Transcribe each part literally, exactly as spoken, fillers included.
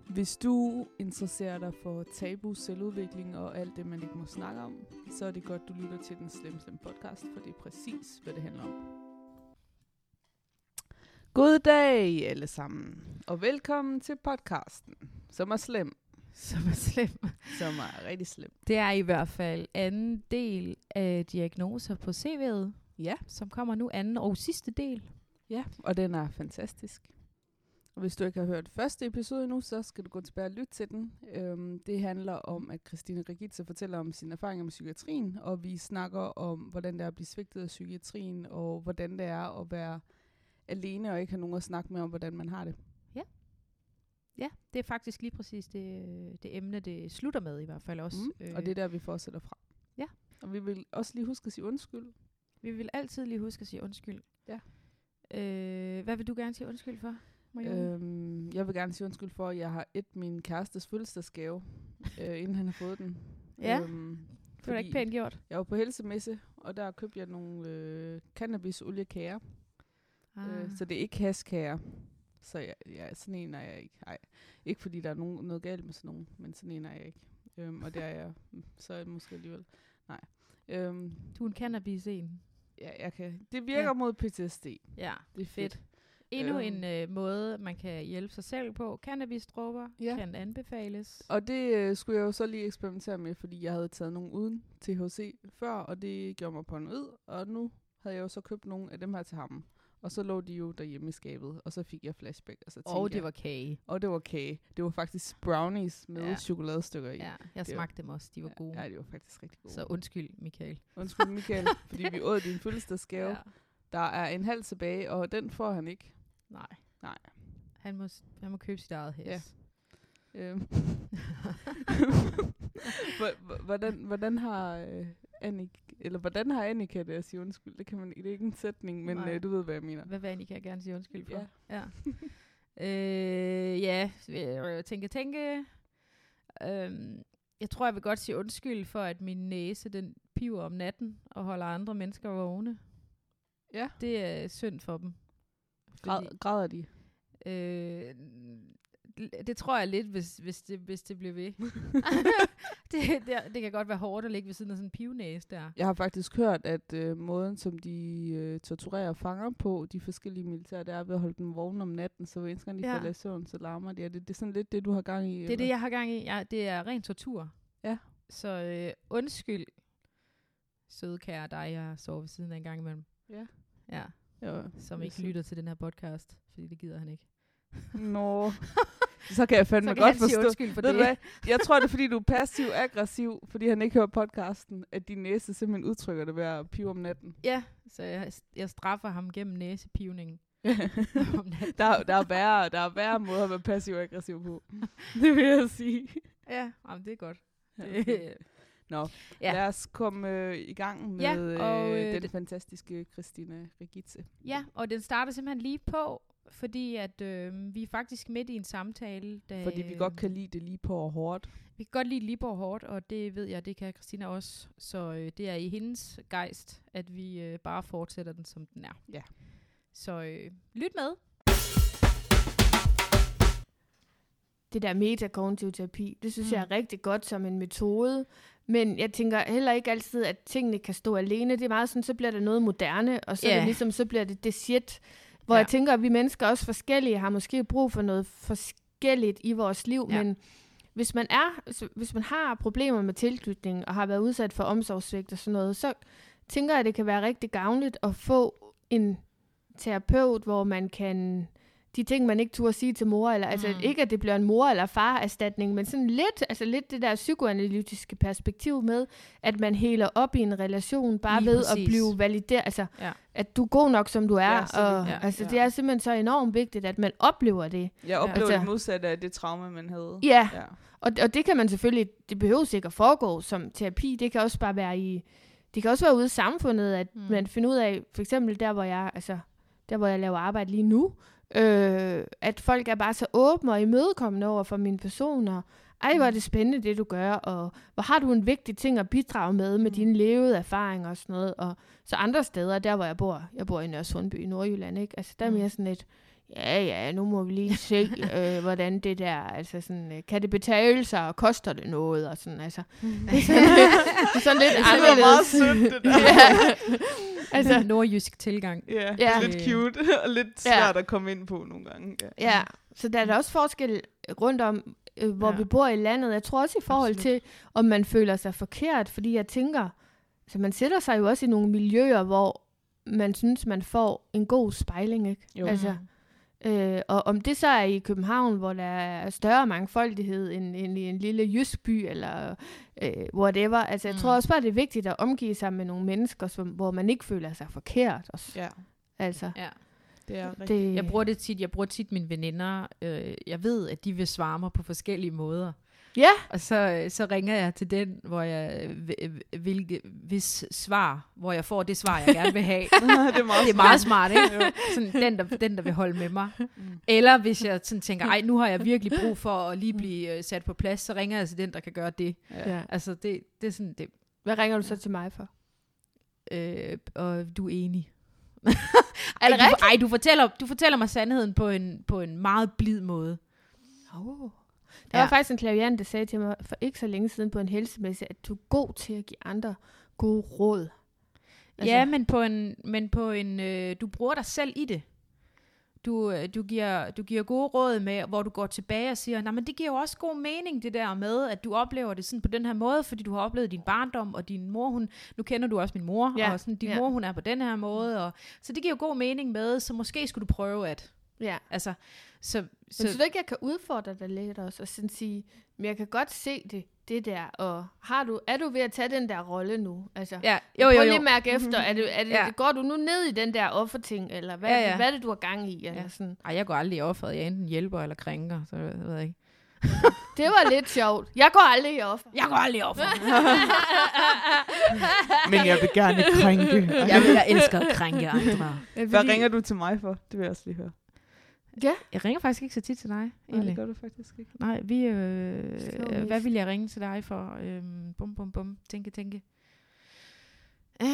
Hvis du interesserer dig for tabu, selvudvikling og alt det, man ikke må snakke om, så er det godt, du lytter til den Slem Slem podcast, for det er præcis, hvad det handler om. God dag alle sammen, og velkommen til podcasten, som er slem. Som er slem. Som er rigtig slem. Det er i hvert fald anden del af diagnoser på C V'et, Ja. som kommer nu anden og sidste del. Ja, og den er fantastisk. Og hvis du ikke har hørt første episode endnu, så skal du gå tilbage og lytte til den. Øhm, det handler om, at Christine Regitze fortæller om sine erfaringer med psykiatrien, og vi snakker om, hvordan det er at blive svigtet af psykiatrien, og hvordan det er at være alene og ikke have nogen at snakke med om, hvordan man har det. Ja, ja, det er faktisk lige præcis det, det emne, det slutter med i hvert fald også. Mm, øh. Og det er der, vi fortsætter fra. Ja. Og vi vil også lige huske at sige undskyld. Vi vil altid lige huske at sige undskyld. Ja. Øh, hvad vil du gerne sige undskyld for? Øhm, jeg vil gerne sige undskyld for, at jeg har et min kærestes fødselsdagsgave, øh, inden han har fået den. Ja, øhm, det var da ikke pænt gjort. Jeg var på helsemesse, og der købte jeg nogle øh, cannabis-oliekager. Ah. Øh, så det er ikke haskager. Så jeg, ja, sådan en er jeg ikke. Ej, ikke fordi der er nogen, noget galt med sådan nogen, men sådan en er jeg ikke. Øhm, og det er jeg så er jeg måske alligevel. Nej. Øhm, du er en cannabis-en. Ja, jeg kan. Det virker ja. mod P T S D. Ja, det er fedt. fedt. Endnu øhm. en øh, måde, man kan hjælpe sig selv på. Cannabisdråber ja. kan anbefales. Og det øh, skulle jeg jo så lige eksperimentere med, fordi jeg havde taget nogle uden T H C før, og det gjorde mig på en ud. Og nu havde jeg jo så købt nogle af dem her til ham. Og så lå de jo derhjemme i skabet, og så fik jeg flashback. Og så tænkte og det jeg, var kage. Og det var kage. Det var faktisk brownies med ja. chokoladestykker i. Ja, jeg det smagte var, dem også. De var gode. Ja, de var faktisk rigtig gode. Så undskyld, Michael. Undskyld, Michael, fordi vi åd din fødselsdagsgave. Ja. Der er en halv tilbage, og den får han ikke. Nej. Nej. Han må, han må købe sit eget hæs. Ja. Øhm. hvordan, hvordan har øh, Annika, eller hvordan har Annika det at sige undskyld? Det kan man det er ikke en sætning, men øh, du ved, hvad jeg mener. Hvad vil Annika gerne sige undskyld for? Ja. ja. øh, ja, jeg tænke, tænke. Øhm, jeg tror, jeg vil godt sige undskyld for, at min næse, den piver om natten og holder andre mennesker vågne. Ja. Det er synd for dem. Græd, græder de? Øh, det tror jeg lidt, hvis, hvis, det, hvis det bliver ved. det, det, det kan godt være hårdt at ligge ved siden af sådan en pivnæse der. Jeg har faktisk hørt, at øh, måden, som de øh, torturerer fanger på, de forskellige militære, der er ved at holde dem vågne om natten, så hver eneste gang de ja. falder i søvn, så larmer de. Er det, det er sådan lidt det, du har gang i? Det er eller? det, jeg har gang i. Ja, det er ren tortur. Ja. Så øh, undskyld, søde kære dig, jeg sover ved siden af en gang imellem. Ja. Ja. Jo, som ikke lytter til den her podcast, fordi det gider han ikke. Nå, så kan jeg fandme kan godt forstå. Undskyld for det. Hvad? Jeg tror det er fordi du er passiv-aggressiv, fordi han ikke hører podcasten, at din næse simpelthen udtrykker det ved at pive om natten. Ja, så jeg, jeg straffer ham gennem næsepivningen. der, der, er værre, der er værre måder at være passiv-aggressiv på. Det vil jeg sige. Ja, jamen, det er godt. Ja, okay. Nå, ja. Lad os komme øh, i gang med ja, og, øh, den det, fantastiske Christine Regitze. Ja, og den starter simpelthen lige på, fordi at øh, vi er faktisk midt i en samtale. Da, fordi vi godt kan lide det lige på og hårdt. Vi kan godt lide lige på og hårdt, og det ved jeg, det kan Christina også. Så øh, det er i hendes gejst, at vi øh, bare fortsætter den, som den er. Ja. Så øh, lyt med. Det der metakognitiv terapi, det synes mm. jeg er rigtig godt som en metode. Men jeg tænker heller ikke altid, at tingene kan stå alene. Det er meget sådan, så bliver det noget moderne, og så, yeah. er det ligesom, så bliver det det shit. Hvor ja. jeg tænker, at vi mennesker også forskellige har måske brug for noget forskelligt i vores liv. Ja. Men hvis man er, hvis man har problemer med tilknytning og har været udsat for omsorgssvigt og sådan noget, så tænker jeg, at det kan være rigtig gavnligt at få en terapeut, hvor man kan de ting, man ikke turde sige til mor, eller, mm. altså ikke, at det bliver en mor- eller far-erstatning, men sådan lidt, altså lidt det der psykoanalytiske perspektiv med, at man heler op i en relation, bare Lige ved præcis. At blive valideret, altså, ja. At du er god nok, som du er, ja, og ja, altså, ja. Det er simpelthen så enormt vigtigt, at man oplever det. Jeg oplever altså, det modsatte af det traume, man havde. Ja, ja. Og, og det kan man selvfølgelig, det behøver sikkert foregå som terapi, det kan også bare være i, det kan også være ude i samfundet, at mm. man finder ud af, for eksempel der, hvor jeg, altså, der, hvor jeg laver arbejde lige nu, Øh, at folk er bare så åbne og imødekommende over for mine personer. Ej, hvor er det spændende, det du gør, og hvor har du en vigtig ting at bidrage med, med dine levede erfaringer og sådan noget. Og så andre steder, der hvor jeg bor, jeg bor i Nørresundby i Nordjylland, ikke? Altså der er mere sådan et, ja, ja, nu må vi lige se, øh, hvordan det der, altså sådan, øh, kan det betale sig, og koster det noget, og sådan, altså. Det er sådan, det er sådan lidt det anderledes. var meget sødt, det der. Ja. Altså nordjysk tilgang. Ja, Ja. lidt cute, og lidt svært at komme ind på nogle gange. Ja, Ja, så der er der også forskel rundt om, øh, hvor Ja. vi bor i landet. Jeg tror også i forhold Absolut. til, om man føler sig forkert, fordi jeg tænker, altså man sætter sig jo også i nogle miljøer, hvor man synes, man får en god spejling, ikke? Jo. Altså, øh, og om det så er i København, hvor der er større mangfoldighed end, end i en lille jysk by, eller øh, whatever. Altså, jeg Mm. tror også bare, det er vigtigt at omgive sig med nogle mennesker, som, hvor man ikke føler sig forkert. Også. ja, Altså, Ja. det er rigtigt. det, Jeg bruger det tit, jeg bruger tit mine veninder. Øh, jeg ved, at de vil svare mig på forskellige måder. Ja, Og så, så ringer jeg til den, hvor jeg hvilke, hvis svar, hvor jeg får det svar, jeg gerne vil have. det er meget, Det er meget smart, ikke? Sådan, den, der, den, der vil holde med mig. Mm. Eller hvis jeg sådan tænker, ej, nu har jeg virkelig brug for at lige blive øh, sat på plads, så ringer jeg til den, der kan gøre det. Ja. ja. Altså, det, det er sådan, det, Hvad ringer du så til mig for? øh, og du er enig. Er det ej, du, rigtigt? ej, du fortæller, du fortæller mig sandheden på en, på en meget blid måde. Oh. Der Ja. var faktisk en klaviant, der sagde til mig for ikke så længe siden på en helsemesse, at du er god til at give andre gode råd. Altså, Altså- ja, men på en, men på en øh, du bruger dig selv i det. Du, øh, du, giver, du giver gode råd med, hvor du går tilbage og siger, nej, men det giver jo også god mening, det der med, at du oplever det sådan på den her måde, fordi du har oplevet din barndom, og din mor, hun, nu kender du også min mor, Ja, og sådan, din ja. mor, hun er på den her måde, og, så det giver jo god mening med, så måske skulle du prøve at, Ja. altså, så, Men så synes du ikke, jeg kan udfordre dig lidt også, og sådan sige, men jeg kan godt se det, det der, og har du, er du ved at tage den der rolle nu? Altså, ja, jo, jo, prøv jo. lige at mærke efter, er det, er det, Ja. går du nu ned i den der offerting, eller hvad, Ja, ja. hvad er det, du har gang i? Eller Ja. sådan. Ej, jeg går aldrig i offeret, jeg er enten hjælper eller krænker, så jeg ved jeg ikke. Det var lidt sjovt. Jeg går aldrig i offer. Jeg går aldrig i offeret. Men jeg vil gerne krænke. jeg, vil, jeg elsker at krænke andre. Hvad ringer du til mig for? Det vil jeg også lige høre. Ja. Jeg ringer faktisk ikke så tit til dig, Nej, egentlig. det gør du faktisk ikke. Nej, vi, øh, Skriv øh, hvad mest. vil jeg ringe til dig for? Øhm, bum, bum, bum. Tænke, tænke. Øh,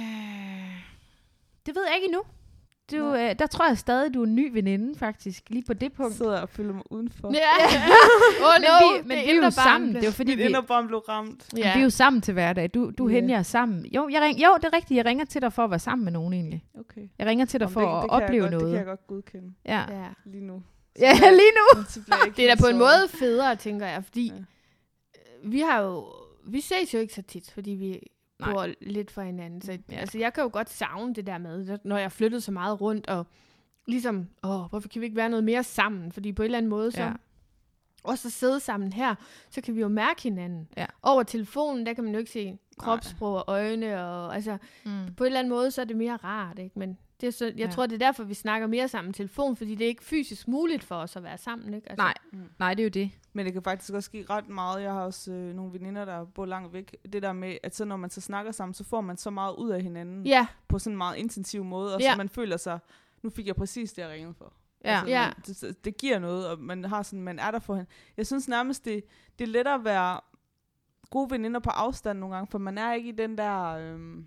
det ved jeg ikke endnu. Du, øh, der tror jeg stadig, du er en ny veninde, faktisk. Lige på det Jeg punkt. sidder og føler mig udenfor. Ja. Åh, Men no, vi, men det vi er jo indre barn sammen. blev- Det er jo fordi, Mit vi, inderbarn blev ramt. Ja. vi er jo sammen til hverdag. Du, du Ja. yeah. hende er sammen. Jo, jeg ring, jo, det er rigtigt. Jeg ringer til dig for at være sammen med nogen, egentlig. Okay. Jeg ringer til dig Om for det, at det kan jeg opleve godt, noget. Det kan jeg godt godkende Ja. Ja. lige nu. Ja, lige nu. Så bliver jeg ikke Det er da helt på en såret. måde federe, tænker jeg, fordi Ja. ja. vi har jo, vi ses jo ikke så tit, fordi vi Nej. bor lidt fra hinanden. Så Ja. altså, jeg kan jo godt savne det der med, når jeg flyttede så meget rundt, og ligesom, åh, hvorfor kan vi ikke være noget mere sammen? Fordi på en eller anden måde, så Ja. også at sidde sammen her, så kan vi jo mærke hinanden. Ja. Over telefonen, der kan man jo ikke se kropssprog og øjne, og altså, Mm. på en eller anden måde, så er det mere rart, ikke? Men det er så, jeg Ja. tror, det er derfor, vi snakker mere sammen telefon, fordi det er ikke fysisk muligt for os at være sammen, ikke? Altså, Nej, Mm. nej, det er jo det. Men det kan faktisk også ske ret meget. Jeg har også øh, nogle veninder, der bor langt væk. Det der med, at så når man så snakker sammen, så får man så meget ud af hinanden Ja, på sådan en meget intensiv måde, og Ja. så man føler sig, nu fik jeg præcis det, jeg ringede for. Ja. Altså, Ja. man, det, det giver noget, og man har sådan, man er der for hende. Jeg synes nærmest, det, det er lettere at være gode veninder på afstand nogle gange, for man er ikke i den der... Øhm,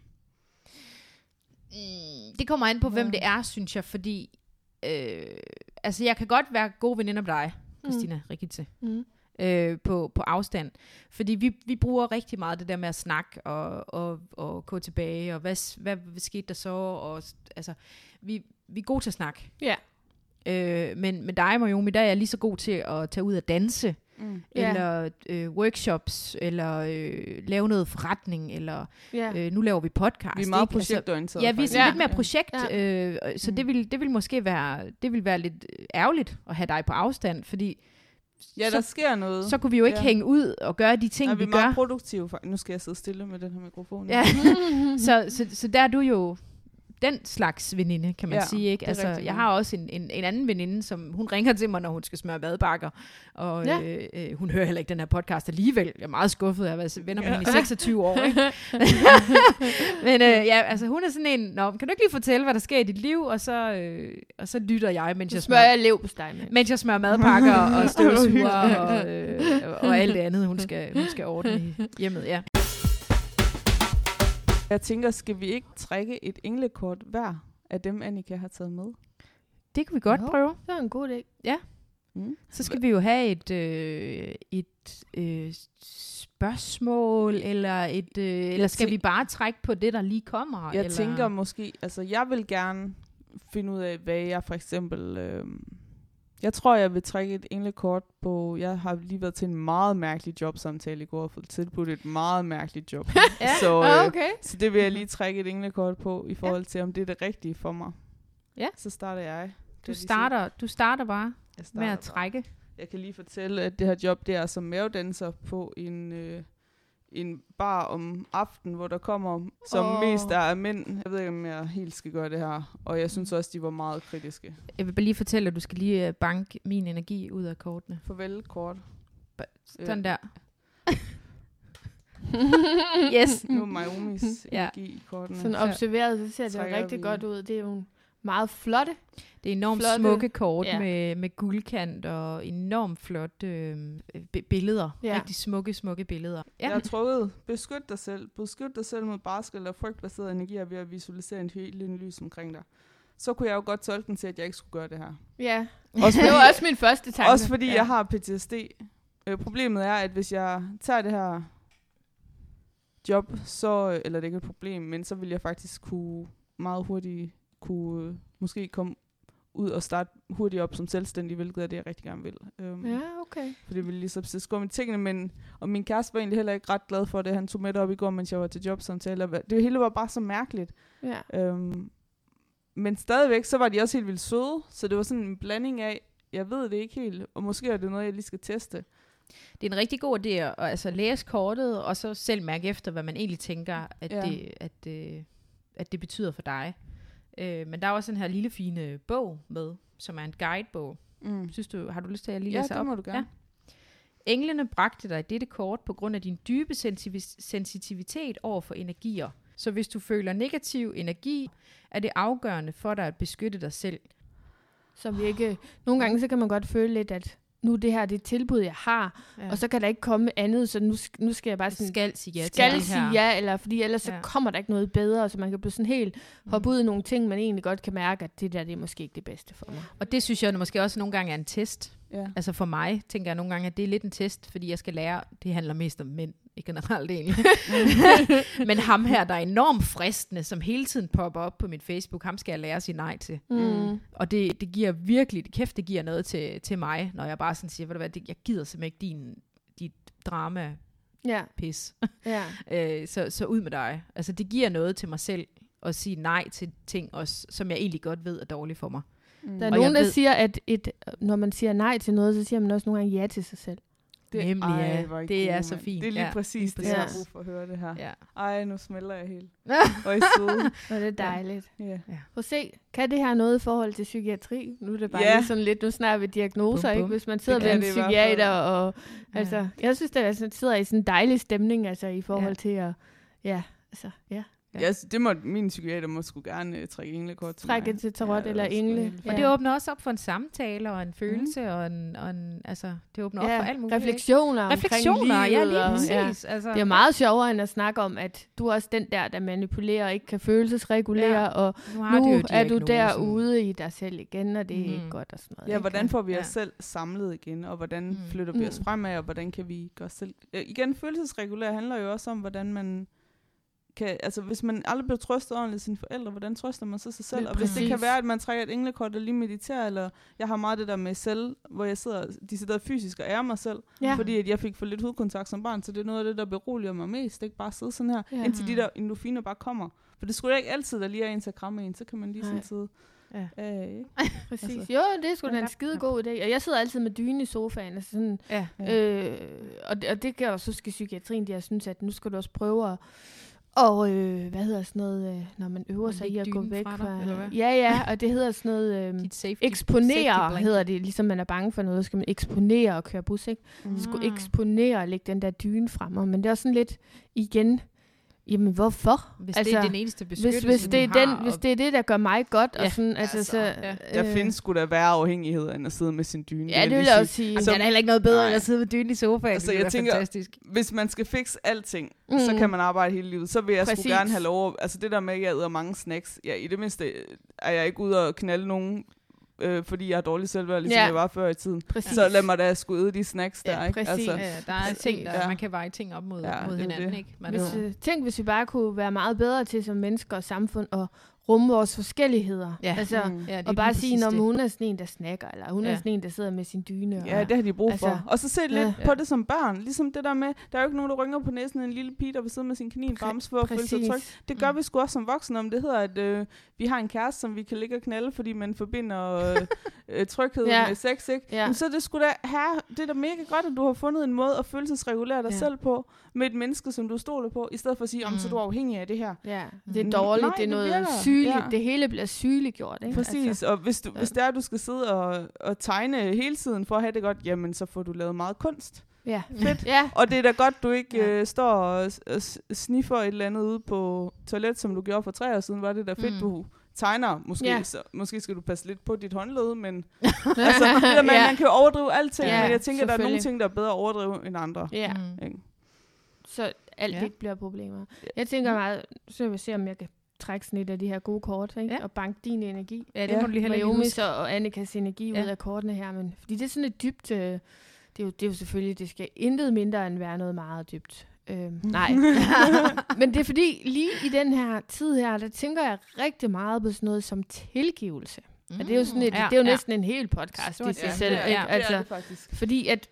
Mm, det kommer an på, hvem Ja. det er, synes jeg, fordi øh, altså jeg kan godt være gode veninder med dig, Christina Rigitte, mm. øh, på, på afstand. Fordi vi, vi bruger rigtig meget det der med at snakke og, og, og gå tilbage, og hvad, s- hvad skete der så? Og, s- altså, vi, vi er gode til at snakke. Ja. Øh, men med dig, Marjomi, der er jeg lige så god til at tage ud og danse, mm. Ja. eller øh, workshops, eller øh, lave noget forretning, eller Ja. øh, nu laver vi podcast. Vi er meget ikke? Altså, projektorienterede. ja, vi er sådan Ja. lidt mere projekt, Ja. øh, så Mm. det vil det vil måske være det vil være lidt ærgerligt at have dig på afstand, fordi Ja, der så, sker noget. så kunne vi jo ikke Ja. hænge ud og gøre de ting, Nej, vi vi er meget gør. produktive. faktisk. Nu skal jeg sidde stille med den her mikrofon. Ja. så, så, så der er du jo den slags veninde, kan man Ja, sige, ikke? det er Altså, rigtigt, jeg ja. har også en, en, en anden veninde, som hun ringer til mig, når hun skal smøre madbakker, og Ja. øh, øh, hun hører heller ikke den her podcast alligevel. Jeg er meget skuffet, jeg har været venner med Ja. hende i seksogtyve år, ikke? Men øh, ja, altså hun er sådan en, nå, kan du ikke lige fortælle, hvad der sker i dit liv, og så, øh, og så lytter jeg, mens Så jeg smører smører, jeg lev på dig med. mens jeg smører madpakker og støvsuger og, øh, og alt det andet, hun skal, hun skal ordne i hjemmet, ja. Jeg tænker, skal vi ikke trække et englekort hver af dem, Annika har taget med? Det kan vi godt Jo. prøve. Det er en god idé. Ja. Mm. Så skal vi jo have et, øh, et øh, spørgsmål, eller, et, øh, eller skal tænk- vi bare trække på det, der lige kommer? Jeg eller? tænker måske, altså jeg vil gerne finde ud af, hvad jeg for eksempel... Øh, jeg tror, jeg vil trække et englekort på... Jeg har lige været til en meget mærkelig jobsamtale i går, og fået tilbudt et meget mærkeligt job. Ja. så, Ah, øh, okay. så det vil jeg lige trække et englekort på, i forhold til, om det er det rigtige for mig. Ja. Så starter jeg. Du starter, du starter bare Jeg med at bare. trække. Jeg kan lige fortælle, at det her job, det er som mavedanser på en, øh, en bar om aftenen, hvor der kommer som Åh. oh. mest der er mænd. Jeg ved ikke, om jeg helt skal gøre det her. Og jeg synes også, de var meget kritiske. Jeg vil bare lige fortælle, at du skal lige øh, banke min energi ud af kortene. Farvel, kort. Sådan Øh. der. Yes. Nu er Mayomis Ja. energi i kortene. Sådan observeret, så ser det jo trækker rigtig vi- godt ud. Det er jo meget flotte. Det er enormt Flotte. smukke kort Ja. med, med guldkant og enormt flotte øh, b- billeder. Ja. Rigtig smukke, smukke billeder. Jeg har trukket, beskyt dig selv. Beskyt dig selv mod barsk eller frygtbaserede energier ved at visualisere en helt lille lys omkring dig. Så kunne jeg jo godt tolke den til, at jeg ikke skulle gøre det her. Ja, Også det fordi, var også min første tanke. også fordi ja. jeg har P T S D. Øh, problemet er, at hvis jeg tager det her job, så, eller det er ikke et problem, men så vil jeg faktisk kunne meget hurtigt kunne øh, måske komme ud og starte hurtigt op som selvstændig, hvilket er det, jeg rigtig gerne vil. Um, Ja, okay. For det ville ligesom se skum i tingene, men og min kæreste var egentlig heller ikke ret glad for det. Han tog med det op i går, mens jeg var til jobsamtale. og Det hele var bare så mærkeligt. Ja. Um, men stadigvæk, så var de også helt vildt søde, så det var sådan en blanding af, jeg ved det ikke helt, og måske er det noget, jeg lige skal teste. Det er en rigtig god idé at altså, læse kortet, og så selv mærke efter, hvad man egentlig tænker, at, Ja. det, at, det, at det betyder for dig. Øh, men der er også den her lille fine bog med, som er en guidebog. Mm. Synes du, har du lyst til at lige Ja, læse det op? må du gerne. Englene bragte dig dette kort på grund af din dybe sensitiv- sensitivitet over for energier. Så hvis du føler negativ energi, er det afgørende for dig at beskytte dig selv. Så vi ikke... Nogle gange, så kan man godt føle lidt, at nu det her, det er et tilbud, jeg har, Ja. og så kan der ikke komme andet, så nu, sk- nu skal jeg bare Jeg sådan... skal sige ja skal til det sige her. ja, eller fordi ellers Ja. så kommer der ikke noget bedre, så man kan blive sådan helt hoppe Mm. ud i nogle ting, man egentlig godt kan mærke, at det der, det er måske ikke det bedste for mig. Og det synes jeg måske også nogle gange er en test. Ja. Altså for mig, tænker jeg nogle gange, at det er lidt en test, fordi jeg skal lære, det handler mest om mænd, ikke generelt egentlig. Men ham her, der er enormt fristende, som hele tiden popper op på min Facebook, ham skal jeg lære at sige nej til. Mm. Og det, det giver virkelig, kæft, det giver noget til, til mig, når jeg bare sådan siger, ved du hvad, det, jeg gider simpelthen ikke din, dit drama Ja, pis. ja. øh, så, så ud med dig. Altså det giver noget til mig selv, at sige nej til ting, også, som jeg egentlig godt ved er dårligt for mig. Mm. Der er Og nogen, jeg der ved- siger, at et, når man siger nej til noget, så siger man også nogle gange ja til sig selv. Det, Nemlig, ja. hvor I Det er gode, så mand. fint. Det er lige Ja, præcis lige det, jeg har præcis. brug for at høre det her. Ja. Ej, nu smelter jeg helt. Og I er søde. Og det er dejligt. Ja. Prøv at se, kan det her noget i forhold til psykiatri? Nu er det bare Ja. lige sådan lidt, nu snakker vi diagnoser, Bum, bum. ikke? Hvis man sidder Det ved kan en det i hvert psykiater, fald. og altså, jeg synes, det altså, sidder i sådan en dejlig stemning, altså i forhold Ja. til at, ja, altså, ja. Ja. Ja, altså, det må, min psykiater må sgu gerne uh, trække englekort til Trække mig. til tarot Ja, eller det er sgu engle. helt Ja. Og det åbner også op for en samtale og en følelse, mm. og, en, og en, altså, det åbner op for alt muligt. ikke? refleksioner, Refleksioner, omkring ja, livet, lige og- præcis. ja. Altså, Det er meget sjovere end at snakke om, at du er også den der, der manipulerer og ikke kan følelsesregulere, Ja. og nu, har nu det jo er du diagnosen. derude i dig selv igen, og det er Mhm. ikke godt og sådan noget. Ja, ikke? hvordan får vi Ja. os selv samlet igen, og hvordan Mm. flytter vi Mm. os fremad, og hvordan kan vi gøre os selv... Ja, igen, følelsesregulere handler jo også om, hvordan man kan... Altså, hvis man aldrig bliver trøstet ordentligt af sine forældre, hvordan trøster man så sig selv? Lige Og hvis det kan præcis. være, at man trækker et englekort og lige mediterer, eller jeg har meget det der med selv, hvor jeg sidder, de sidder fysisk og ærer mig selv, Ja. fordi at jeg fik for lidt hudkontakt som barn, så det er noget af det, der beroliger mig mest. Ikke bare sidde sådan her, Ja. ja. indtil de Mm. der endorfiner bare kommer. For det skulle da ikke altid, der lige er en til at kramme en, så kan man lige sådan Nej. sidde... Ja. Øh, ikke? Præcis. Altså. Jo, det er sgu da Ja. en skide god idé. Og jeg sidder altid med dyne i sofaen. Altså sådan, Ja. Ja. øh, og, det, og det gør også huske psykiatrien, de har synes, at nu skal du også prøve at, og øh, hvad hedder sådan noget, øh, når man øver At sig i lægge at gå dynen væk fra dig, fra... eller hvad? Ja, ja, og det hedder sådan noget... Øh, Dit safety, eksponere safety blanket. hedder det, ligesom man er bange for noget, skal man eksponere og køre bus, ikke? Mm. Du skulle Ah. eksponere og lægge den der dyne frem, og men det er også sådan lidt igen, jamen hvorfor? Hvis Altså, det er den eneste beskyttelse, Hvis, hvis, det er du den, har, hvis og- det er det, der gør mig godt, Ja, og sådan, altså, altså, så... ja. Der findes sgu da værre afhængighed, end at sidde med sin dyne. Ja, det vil vil jeg jeg lige også sige. Jamen, Så- der er da heller ikke noget bedre, Nej. end at sidde med dynen i sofaen. Altså, Det jeg er tænker- fantastisk. Hvis man skal fikse alting, Mm. mm. så kan man arbejde hele livet. Så vil jeg Præcis. sgu gerne have lov. Altså det der med, at jeg æder mange snacks. Ja, i det mindste er jeg ikke ude og knalde nogen øh, fordi jeg har dårlig selvværd, ligesom Ja. jeg var før i tiden. Præcis. Så lad mig da sgu de snacks der, Ja, ikke? præcis. Altså, Ja, der er ting, der, Ja. man kan veje ting op mod, Ja, mod det er hinanden, det. ikke? Man Hvis, jo. øh, tænk, hvis vi bare kunne være meget bedre til som mennesker og samfund og rumme vores forskelligheder. Ja. Altså, mm. Ja, det er og bare lige sige, præcis når det. hun er sådan en, der snakker, eller hun er Ja. sådan en, der sidder med sin dyne. Ja, og, det har de brug for. Altså, Og så se lidt ja. på det som børn. Ligesom det der med, der er jo ikke nogen, der rynger på næsen af en lille pige, der vil sidde med sin kanin bams for at føle sig tryg. Det gør Mm. vi sgu også som voksne, om det hedder, at øh, vi har en kæreste, som vi kan ligge og knalde, fordi man forbinder øh, øh, tryghed Ja. med sex, ikke? Ja. Jamen, så er det sgu da her, det er da mega godt, at du har fundet en måde at følelsesregulere dig Ja. selv på, med et menneske, som du stoler på, i stedet for at sige, om Mm. så er du afhængig af det her. Ja, det er Mm. dårligt, Nej, det er det noget virker. sygeligt, Ja. det hele bliver sygeliggjort, ikke? Præcis, Altså, og hvis, du, ja. hvis det er, at du skal sidde og, og tegne hele tiden for at have det godt, jamen så får du lavet meget kunst. ja. Fedt. Ja, Og det er da godt, du ikke Ja. øh, står og, og s- sniffer et eller andet ude på toilet, som du gjorde for tre år siden. Var det da fedt, Mm. du tegner. Måske, Ja. så, måske skal du passe lidt på dit håndled, men altså, det der med, Ja. at man kan jo overdrive alting, Ja, men jeg tænker, der er nogle selvfølgelig. ting, der er bedre at overdrive end andre. ja. Mm. Ikke? Så alt Ja. ikke bliver problemer. Jeg tænker meget, så vil jeg se, om jeg kan trække sådan et af de her gode kort, ikke? Ja. Og banke din energi. Ja, det Ja. må du lige heller lige Mayomis huske. og, og Annikas energi Ja. ud af kortene her. Men, fordi det er sådan et dybt... Øh, det, er jo, det er jo selvfølgelig, det skal intet mindre end være noget meget dybt. Øhm, nej. Men det er fordi, lige i den her tid her, der tænker jeg rigtig meget på sådan noget som tilgivelse. Mm. Og det er jo, sådan et, Ja, det er jo ja. næsten en hel podcast Stort, i sig ja. selv. Ja, Ikke? ja. Altså, det er det faktisk. fordi at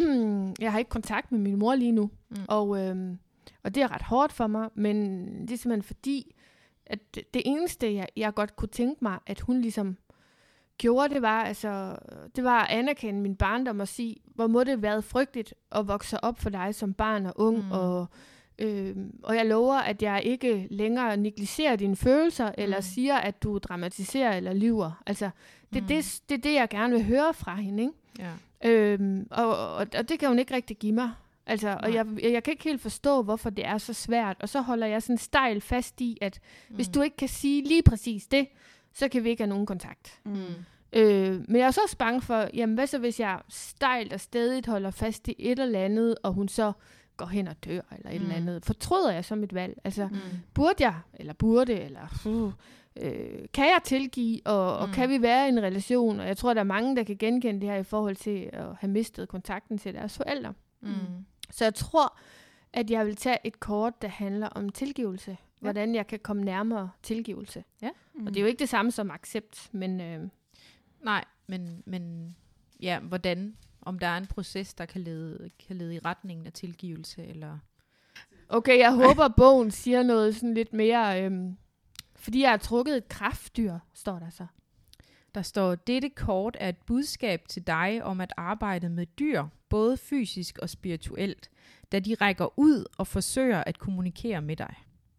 jeg har ikke kontakt med min mor lige nu, Mm. og, øhm, og det er ret hårdt for mig, men det er simpelthen fordi, at det, det eneste, jeg, jeg godt kunne tænke mig, at hun ligesom gjorde, det var, altså, det var at anerkende min barndom og sige, hvor må det være frygteligt at vokse op for dig som barn og ung, Mm. og, øhm, og jeg lover, at jeg ikke længere negligerer dine følelser, eller Mm. siger, at du dramatiserer eller lyver. Altså, det, Mm. det, det er det, jeg gerne vil høre fra hende, ikke? Ja. Øhm, og, og, og det kan hun ikke rigtig give mig. Altså, og Nej. jeg, jeg kan ikke helt forstå, hvorfor det er så svært. Og så holder jeg sådan stejl fast i, at mm. hvis du ikke kan sige lige præcis det, så kan vi ikke have nogen kontakt. Mm. Øh, men jeg er så også bange for, jamen hvad så hvis jeg stejlt og stedigt holder fast i et eller andet, og hun så går hen og dør, eller et Mm. eller andet. Fortryder jeg som et valg? Altså, Mm. burde jeg, eller burde, eller uh, øh, kan jeg tilgive, og, og Mm. kan vi være i en relation? Og jeg tror, der er mange, der kan genkende det her i forhold til at have mistet kontakten til deres forældre. Mm. Så jeg tror, at jeg vil tage et kort, der handler om tilgivelse. Ja. Hvordan jeg kan komme nærmere tilgivelse. Mm. Og det er jo ikke det samme som accept, men øh, Nej, men, men ja, hvordan? Om der er en proces, der kan lede, kan lede i retningen af tilgivelse, eller... okay, jeg håber, bogen siger noget sådan lidt mere... Øh, fordi jeg har trukket et kraftdyr, står der så. Der står, dette kort er et budskab til dig om at arbejde med dyr, både fysisk og spirituelt, da de rækker ud og forsøger at kommunikere med dig.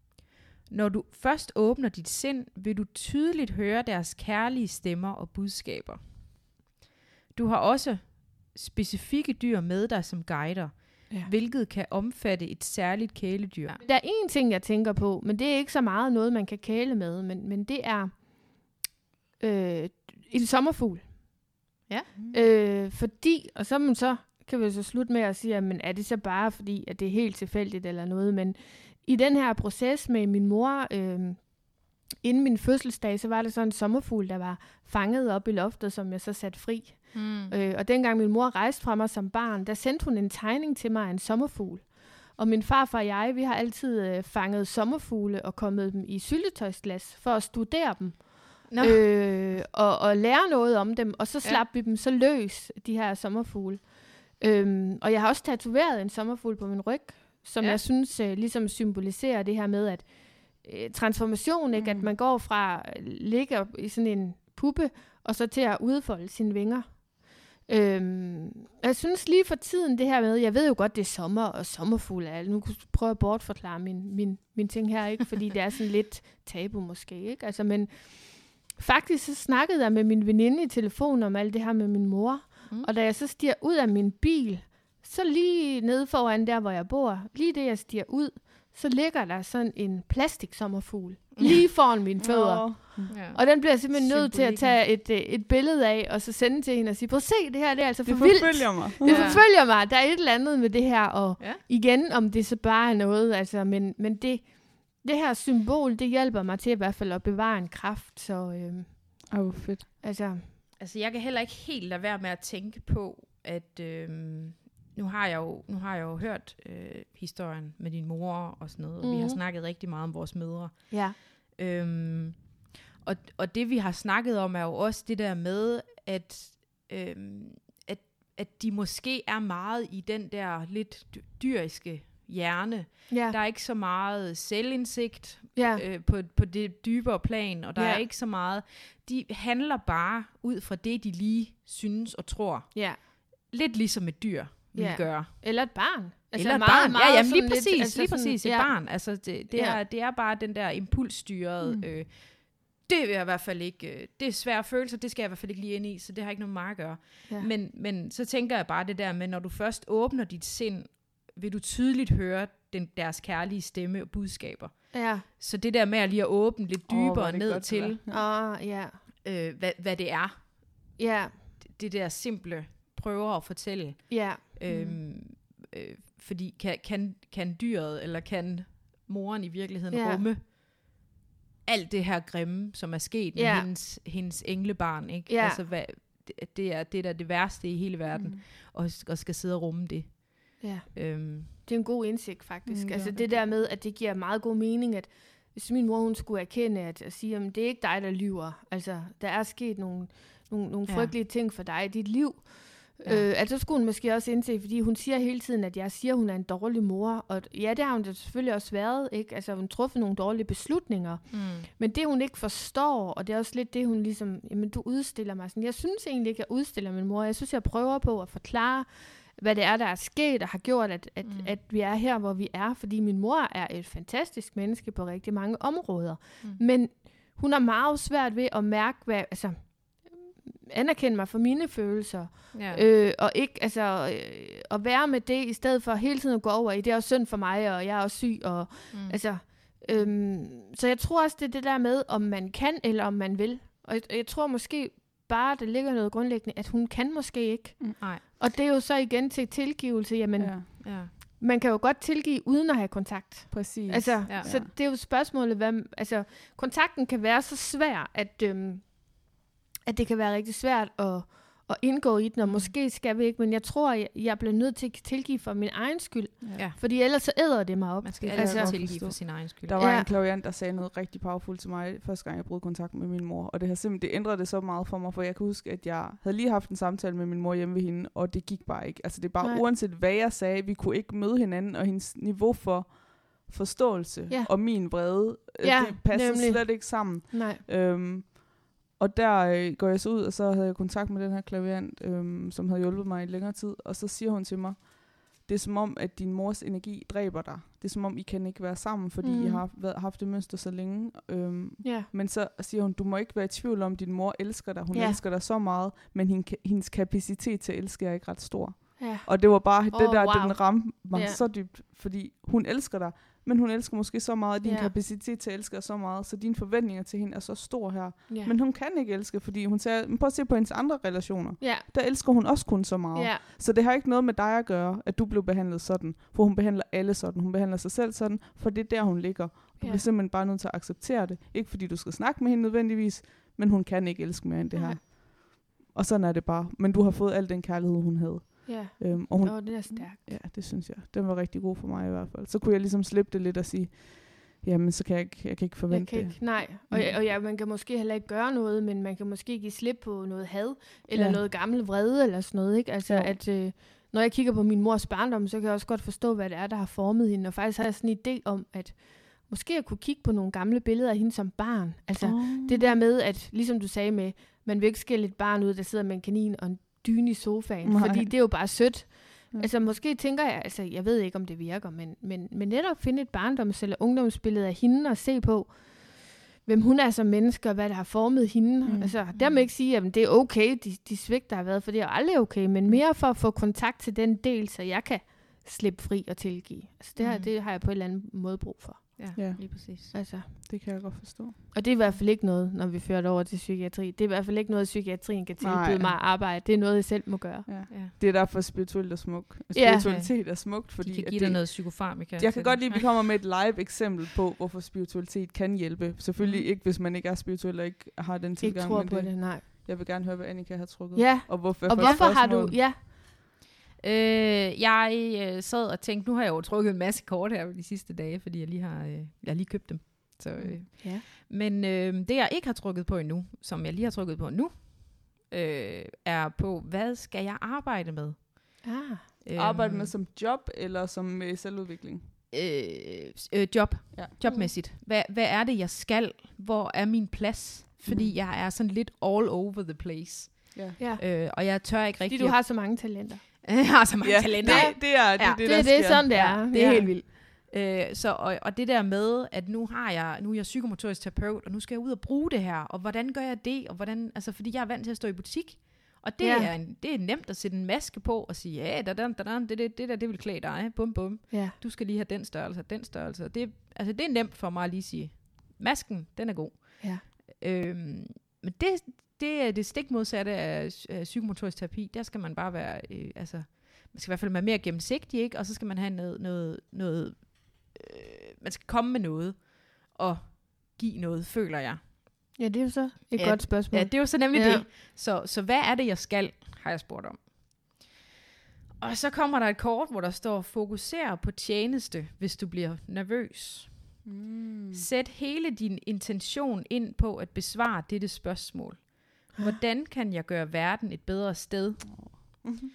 Når du først åbner dit sind, vil du tydeligt høre deres kærlige stemmer og budskaber. Du har også specifikke dyr med dig som guider, Ja. hvilket kan omfatte et særligt kæledyr. Der er én ting, jeg tænker på, men det er ikke så meget noget, man kan kæle med, men, men det er øh, en sommerfugl. Ja. Øh, fordi, og så, så kan vi så slutte med at sige, men er det så bare fordi, at det er helt tilfældigt eller noget, men i den her proces med min mor, øh, inden min fødselsdag, så var der så en sommerfugl, der var fanget op i loftet, som jeg så satte fri. Mm. Øh, og dengang min mor rejste fra mig som barn, der sendte hun en tegning til mig af en sommerfugl. Og min farfar og jeg, vi har altid øh, fanget sommerfugle og kommet dem i syltetøjsglas for at studere dem. Nå. Øh, og, og lære noget om dem, og så Ja. slap vi dem så løs, de her sommerfugle. Øhm, og jeg har også tatoveret en sommerfugl på min ryg, som Ja. jeg synes øh, ligesom symboliserer det her med, at øh, transformation, ikke? Mm. At man går fra at ligge i sådan en puppe, og så til at udfolde sine vinger. Øhm, jeg synes lige for tiden det her med, jeg ved jo godt, det er sommer og sommerfugle, altså, nu prøver jeg at bortforklare min, min, min ting her, ikke? Fordi det er sådan lidt tabu måske, ikke? Altså, men faktisk så snakkede jeg med min veninde i telefon om alt det her med min mor, Mm. og da jeg så stiger ud af min bil, så lige nede foran der, hvor jeg bor, lige det jeg stiger ud, så ligger der sådan en plastiksommerfugl lige foran mine fødder. Nå. Ja. Og den bliver jeg simpelthen nødt til at Symbolikken. tage et, øh, et billede af, og så sende til hende og sige, prøv at se, det her det er altså for Det vildt. forfølger mig. Det Ja. forfølger mig. Der er et eller andet med det her, og Ja. igen, om det så bare er noget, altså, men, men det, det her symbol, det hjælper mig til i hvert fald at bevare en kraft, så øh, Ej, hvor fedt. altså, altså jeg kan heller ikke helt lade være med at tænke på, at øh, nu har jeg jo, nu har jeg jo hørt øh, historien med din mor og sådan noget, mm. og vi har snakket rigtig meget om vores mødre. Ja. Øhm, og, og det vi har snakket om er jo også det der med, at, øhm, at, at de måske er meget i den der lidt dyriske hjerne. Ja. Der er ikke så meget selvindsigt Ja. øh, på, på det dybere plan, og der Ja. er ikke så meget. De handler bare ud fra det, de lige synes og tror. Ja. Lidt ligesom et dyr vil Ja. gøre. Eller et barn. Altså Eller et meget, barn. meget Ja, jamen, lige sådan præcis. lidt, altså lige sådan, præcis. Et ja. barn. Altså, det, det, Ja. er, det er bare den der impulsstyrede... Mm. Øh, det vil jeg i hvert fald ikke... Øh, det er svære følelser, det skal jeg i hvert fald ikke lige ind i, så det har ikke noget med mig at gøre. Ja. Men, men så tænker jeg bare det der med, når du først åbner dit sind, vil du tydeligt høre den, deres kærlige stemme og budskaber. Ja. Så det der med at lige at åbne lidt Åh, hvor dybere er det ned godt, til, Ah, ja. øh, hvad, hvad det er. Ja. Det, det der simple prøver at fortælle. Ja. Øhm, øh, fordi kan, kan, kan dyret, eller kan moren i virkeligheden Ja. rumme alt det her grimme, som er sket med Ja. hendes, hendes englebarn, ikke? Ja. Altså, hvad, det, det er det der det værste i hele verden, mm. og, og skal sidde og rumme det. Ja. Øhm, Det er en god indsigt, faktisk. Mm, Mm, altså det er det der med, at det giver meget god mening, at hvis min mor, hun skulle erkende, at, at sige, at det er ikke dig, der lyver. Altså, der er sket nogle, nogle, nogle Ja. frygtelige ting for dig i dit liv. Ja. Øh, altså, så skulle hun måske også indse, fordi hun siger hele tiden, at jeg siger, at hun er en dårlig mor. Og ja, det har hun da selvfølgelig også været, ikke? Altså, hun truffet nogle dårlige beslutninger. mm. Men det, hun ikke forstår, og det er også lidt det, hun ligesom, jamen, du udstiller mig sådan. Jeg synes egentlig ikke, at jeg udstiller min mor. Jeg synes, jeg prøver på at forklare, hvad det er, der er sket og har gjort, at, at, Mm. mm. at vi er her, hvor vi er. Fordi min mor er et fantastisk menneske på rigtig mange områder. Mm. Men hun har meget svært ved at mærke, hvad, altså, anerkende mig for mine følelser. Ja. Øh, og ikke, altså, øh, at være med det, i stedet for hele tiden at gå over i, det er også synd for mig, og jeg er også syg, og mm. altså, øhm, så jeg tror også, det er det der med, om man kan, eller om man vil. Og jeg, jeg tror måske bare, der ligger noget grundlæggende, at hun kan måske ikke. Nej. Og det er jo så igen til tilgivelse, jamen, ja. Ja. man kan jo godt tilgive, uden at have kontakt. Præcis. Altså, Ja. så det er jo spørgsmålet, hvad, altså, kontakten kan være så svær, at, øhm, at det kan være rigtig svært at, at indgå i den, og Mm. måske skal vi ikke, men jeg tror, jeg, jeg bliver nødt til at tilgive for min egen skyld, Ja. fordi ellers så æder det mig op. Man skal Det altid kan jeg godt tilgive forstå. for sin egen skyld. Der var Ja. en klaviant, der sagde noget rigtig powerfult til mig, første gang jeg brød kontakt med min mor. Og det har simpelthen, det ændrede det så meget for mig, for jeg kan huske, at jeg havde lige haft en samtale med min mor hjemme ved hende, og det gik bare ikke. Altså det er bare, Nej. uanset hvad jeg sagde, vi kunne ikke møde hinanden, og hendes niveau for forståelse Ja. og min vrede, øh, Ja, det passede nemlig. slet ikke sammen. Nej. Øhm, og der øh, går jeg så ud, og så havde jeg kontakt med den her klaviant, øhm, som havde hjulpet mig i længere tid, og så siger hun til mig, det er som om, at din mors energi dræber dig. Det er som om, I kan ikke være sammen, fordi Mm. I har været, haft det mønster så længe. Øhm, Ja. men så siger hun, du må ikke være i tvivl om, at din mor elsker dig. Hun Ja. elsker dig så meget, men hende, hendes kapacitet til at elske er ikke ret stor. Ja. Og det var bare oh, det Åh, der, wow. den ramte mig Ja. så dybt, fordi hun elsker dig, men hun elsker måske så meget, at din Ja. kapacitet til at elske er så meget, så dine forventninger til hende er så store her. Ja. Men hun kan ikke elske, fordi hun siger, men prøv at se på hendes andre relationer. Ja. Der elsker hun også kun så meget. Ja. Så det har ikke noget med dig at gøre, at du blev behandlet sådan. For hun behandler alle sådan. Hun behandler sig selv sådan, for det er der, hun ligger. Du Ja. bliver simpelthen bare nødt til at acceptere det. Ikke fordi du skal snakke med hende nødvendigvis, men hun kan ikke elske mere end det her. Nej. Og sådan er det bare. Men du har fået al den kærlighed, hun havde. Ja. Øhm, og hun, Åh, det er stærkt. ja, det synes jeg. Den var rigtig god for mig i hvert fald. Så kunne jeg ligesom slippe det lidt og sige, jamen så kan jeg ikke, jeg kan ikke Jeg forvente kan det. ikke, nej, og, Mm. ja, og ja, man kan måske heller ikke gøre noget, men man kan måske give slip på noget had, eller Ja. noget gammel vrede, eller sådan noget, ikke? Altså, Jo. at øh, når jeg kigger på min mors barndom, så kan jeg også godt forstå, hvad det er, der har formet hende, og faktisk har jeg sådan en idé om, at måske jeg kunne kigge på nogle gamle billeder af hende som barn. Altså, Oh. det der med, at ligesom du sagde med, man vil ikke skille et barn ud, der sidder med en kanin og en dyne i sofaen, Nej. fordi det er jo bare sødt. Ja. Altså måske tænker jeg, altså jeg ved ikke, om det virker, men, men, men netop finde et barndoms- eller ungdomsbillede af hende og se på, hvem hun er som menneske, og hvad der har formet hende. Mm. Mm. Altså dermed ikke sige, at det er okay, de, de svigt, der har været, for det er aldrig okay, men mere for at få kontakt til den del, så jeg kan slippe fri og tilgive. Altså det, her, Mm. det har jeg på en eller anden måde brug for. Ja, Ja. lige præcis. Altså. Det kan jeg godt forstå. Og det er i hvert fald ikke noget, når vi fører det over til psykiatri. Det er i hvert fald ikke noget, psykiatrien kan tilbyde Nej. mig at arbejde. Det er noget, jeg selv må gøre. Ja. Ja. Det er derfor spirituelt er smukt. Ja. Spiritualitet er smukt, fordi De kan at give det, dig noget psykofarmika. jeg til kan det. godt lide, at vi kommer med et live eksempel på, hvorfor spiritualitet kan hjælpe. Selvfølgelig Mm. ikke, hvis man ikke er spirituel og ikke har den Ikke tilgang. tror men på det, nej. Jeg vil gerne høre, hvad Annika har trukket. Ja, Og hvorfor, og hvorfor har du... Ja. Øh, jeg øh, sad og tænkte, nu har jeg jo trukket en masse kort her de sidste dage, fordi jeg lige har, øh, jeg har lige købt dem. Så, øh. ja. Men øh, det, jeg ikke har trukket på endnu, som jeg lige har trukket på nu, øh, er på, hvad skal jeg arbejde med? Ah. Øhm, Arbejde med som job, eller som øh, selvudvikling? Øh, øh, job. Ja. Jobmæssigt. Hvad, hvad er det, jeg skal? Hvor er min plads? Fordi Mm. jeg er sådan lidt all over the place. Ja. Ja. Øh, og jeg tør ikke Fordi rigtig... du har så mange talenter. jeg har så mange Ja, talenter. det, det er det, Ja, det, Det der er det, sker. sådan det er. Ja, Det er ja. helt vildt. Øh, så, og, og det der med, at nu har jeg, nu er jeg psykomotorisk terapeut, og nu skal jeg ud og bruge det her, og hvordan gør jeg det, og hvordan, altså fordi jeg er vant til at stå i butik, og det, Ja. er, en, det er nemt at sætte en maske på, og sige, ja, da, da, da, da, det, det, det der, det vil klæde dig, bum bum, Ja. du skal lige have den størrelse, den størrelse, og det, altså det er nemt for mig at lige sige, masken, den er god. Ja. Øhm, men det, det er det stik modsatte af, af psykomotorisk terapi, der skal man bare være, øh, altså, man skal i hvert fald være mere gennemsigtig, ikke? Og så skal man have noget, noget, noget øh, man skal komme med noget, og give noget, føler jeg. Ja, det er jo så et Ja, godt spørgsmål. Ja, det er jo så nemlig Ja. det. Så, så hvad er det, jeg skal, har jeg spurgt om. Og så kommer der et kort, hvor der står, fokuser på tjeneste, hvis du bliver nervøs. Mm. Sæt hele din intention ind på at besvare dette spørgsmål. Hvordan kan jeg gøre verden et bedre sted? Mm-hmm.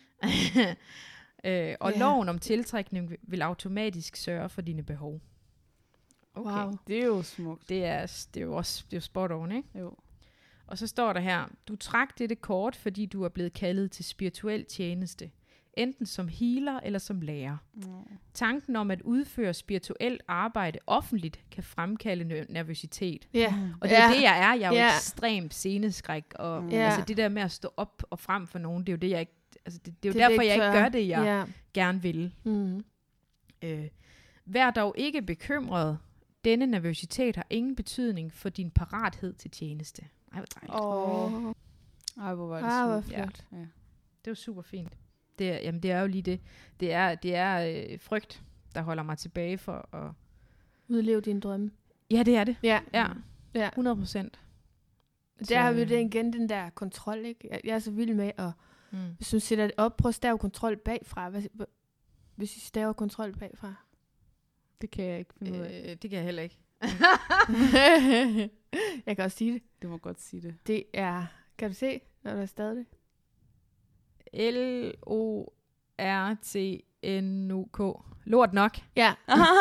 øh, og Ja. loven om tiltrækning vil automatisk sørge for dine behov. Okay. Wow. Det er jo smukt. Det er, det er jo også det er jo spot on, ikke? Jo. Og så står der her, du trak dette kort, fordi du er blevet kaldet til spirituel tjeneste. Enten som healer eller som lærer. Mm. Tanken om at udføre spirituelt arbejde offentligt kan fremkalde nø- nervøsitet. Ja. Og det er Ja. det, jeg er. Jeg er jo Ja. ekstremt sceneskræk. Og Mm. Ja. altså, det der med at stå op og frem for nogen, det er jo det, jeg ikke... Altså, det, det er jo Det er derfor, det, jeg ikke tør. gør det, jeg Ja. gerne vil. Mm. Øh, vær dog ikke bekymret. Denne nervøsitet har ingen betydning for din parathed til tjeneste. Ej, hvor dejligt. Åh. Åh. Ej, hvor var det Ah, hvor smukt. flot. Ja. Det er jo super fint. Det er, jamen, det er jo lige det. Det er, det er øh, frygt, der holder mig tilbage for at... Udleve dine drømme. Ja, det er det. Ja. Ja, Ja. hundrede procent. Der har vi jo det igen, den der kontrol, ikke? Jeg, jeg er så vild med, at Mm. hvis du sætter det op, prøv at stave kontrol bagfra. Hvad, hvad- hvis I staver kontrol bagfra. Det kan jeg ikke finde ud af. Øh, det kan jeg heller ikke. Jeg kan også sige det. Du må godt sige det. Det er, kan du se, når der er stadig det? L O R T N U K. Lort nok. Ja.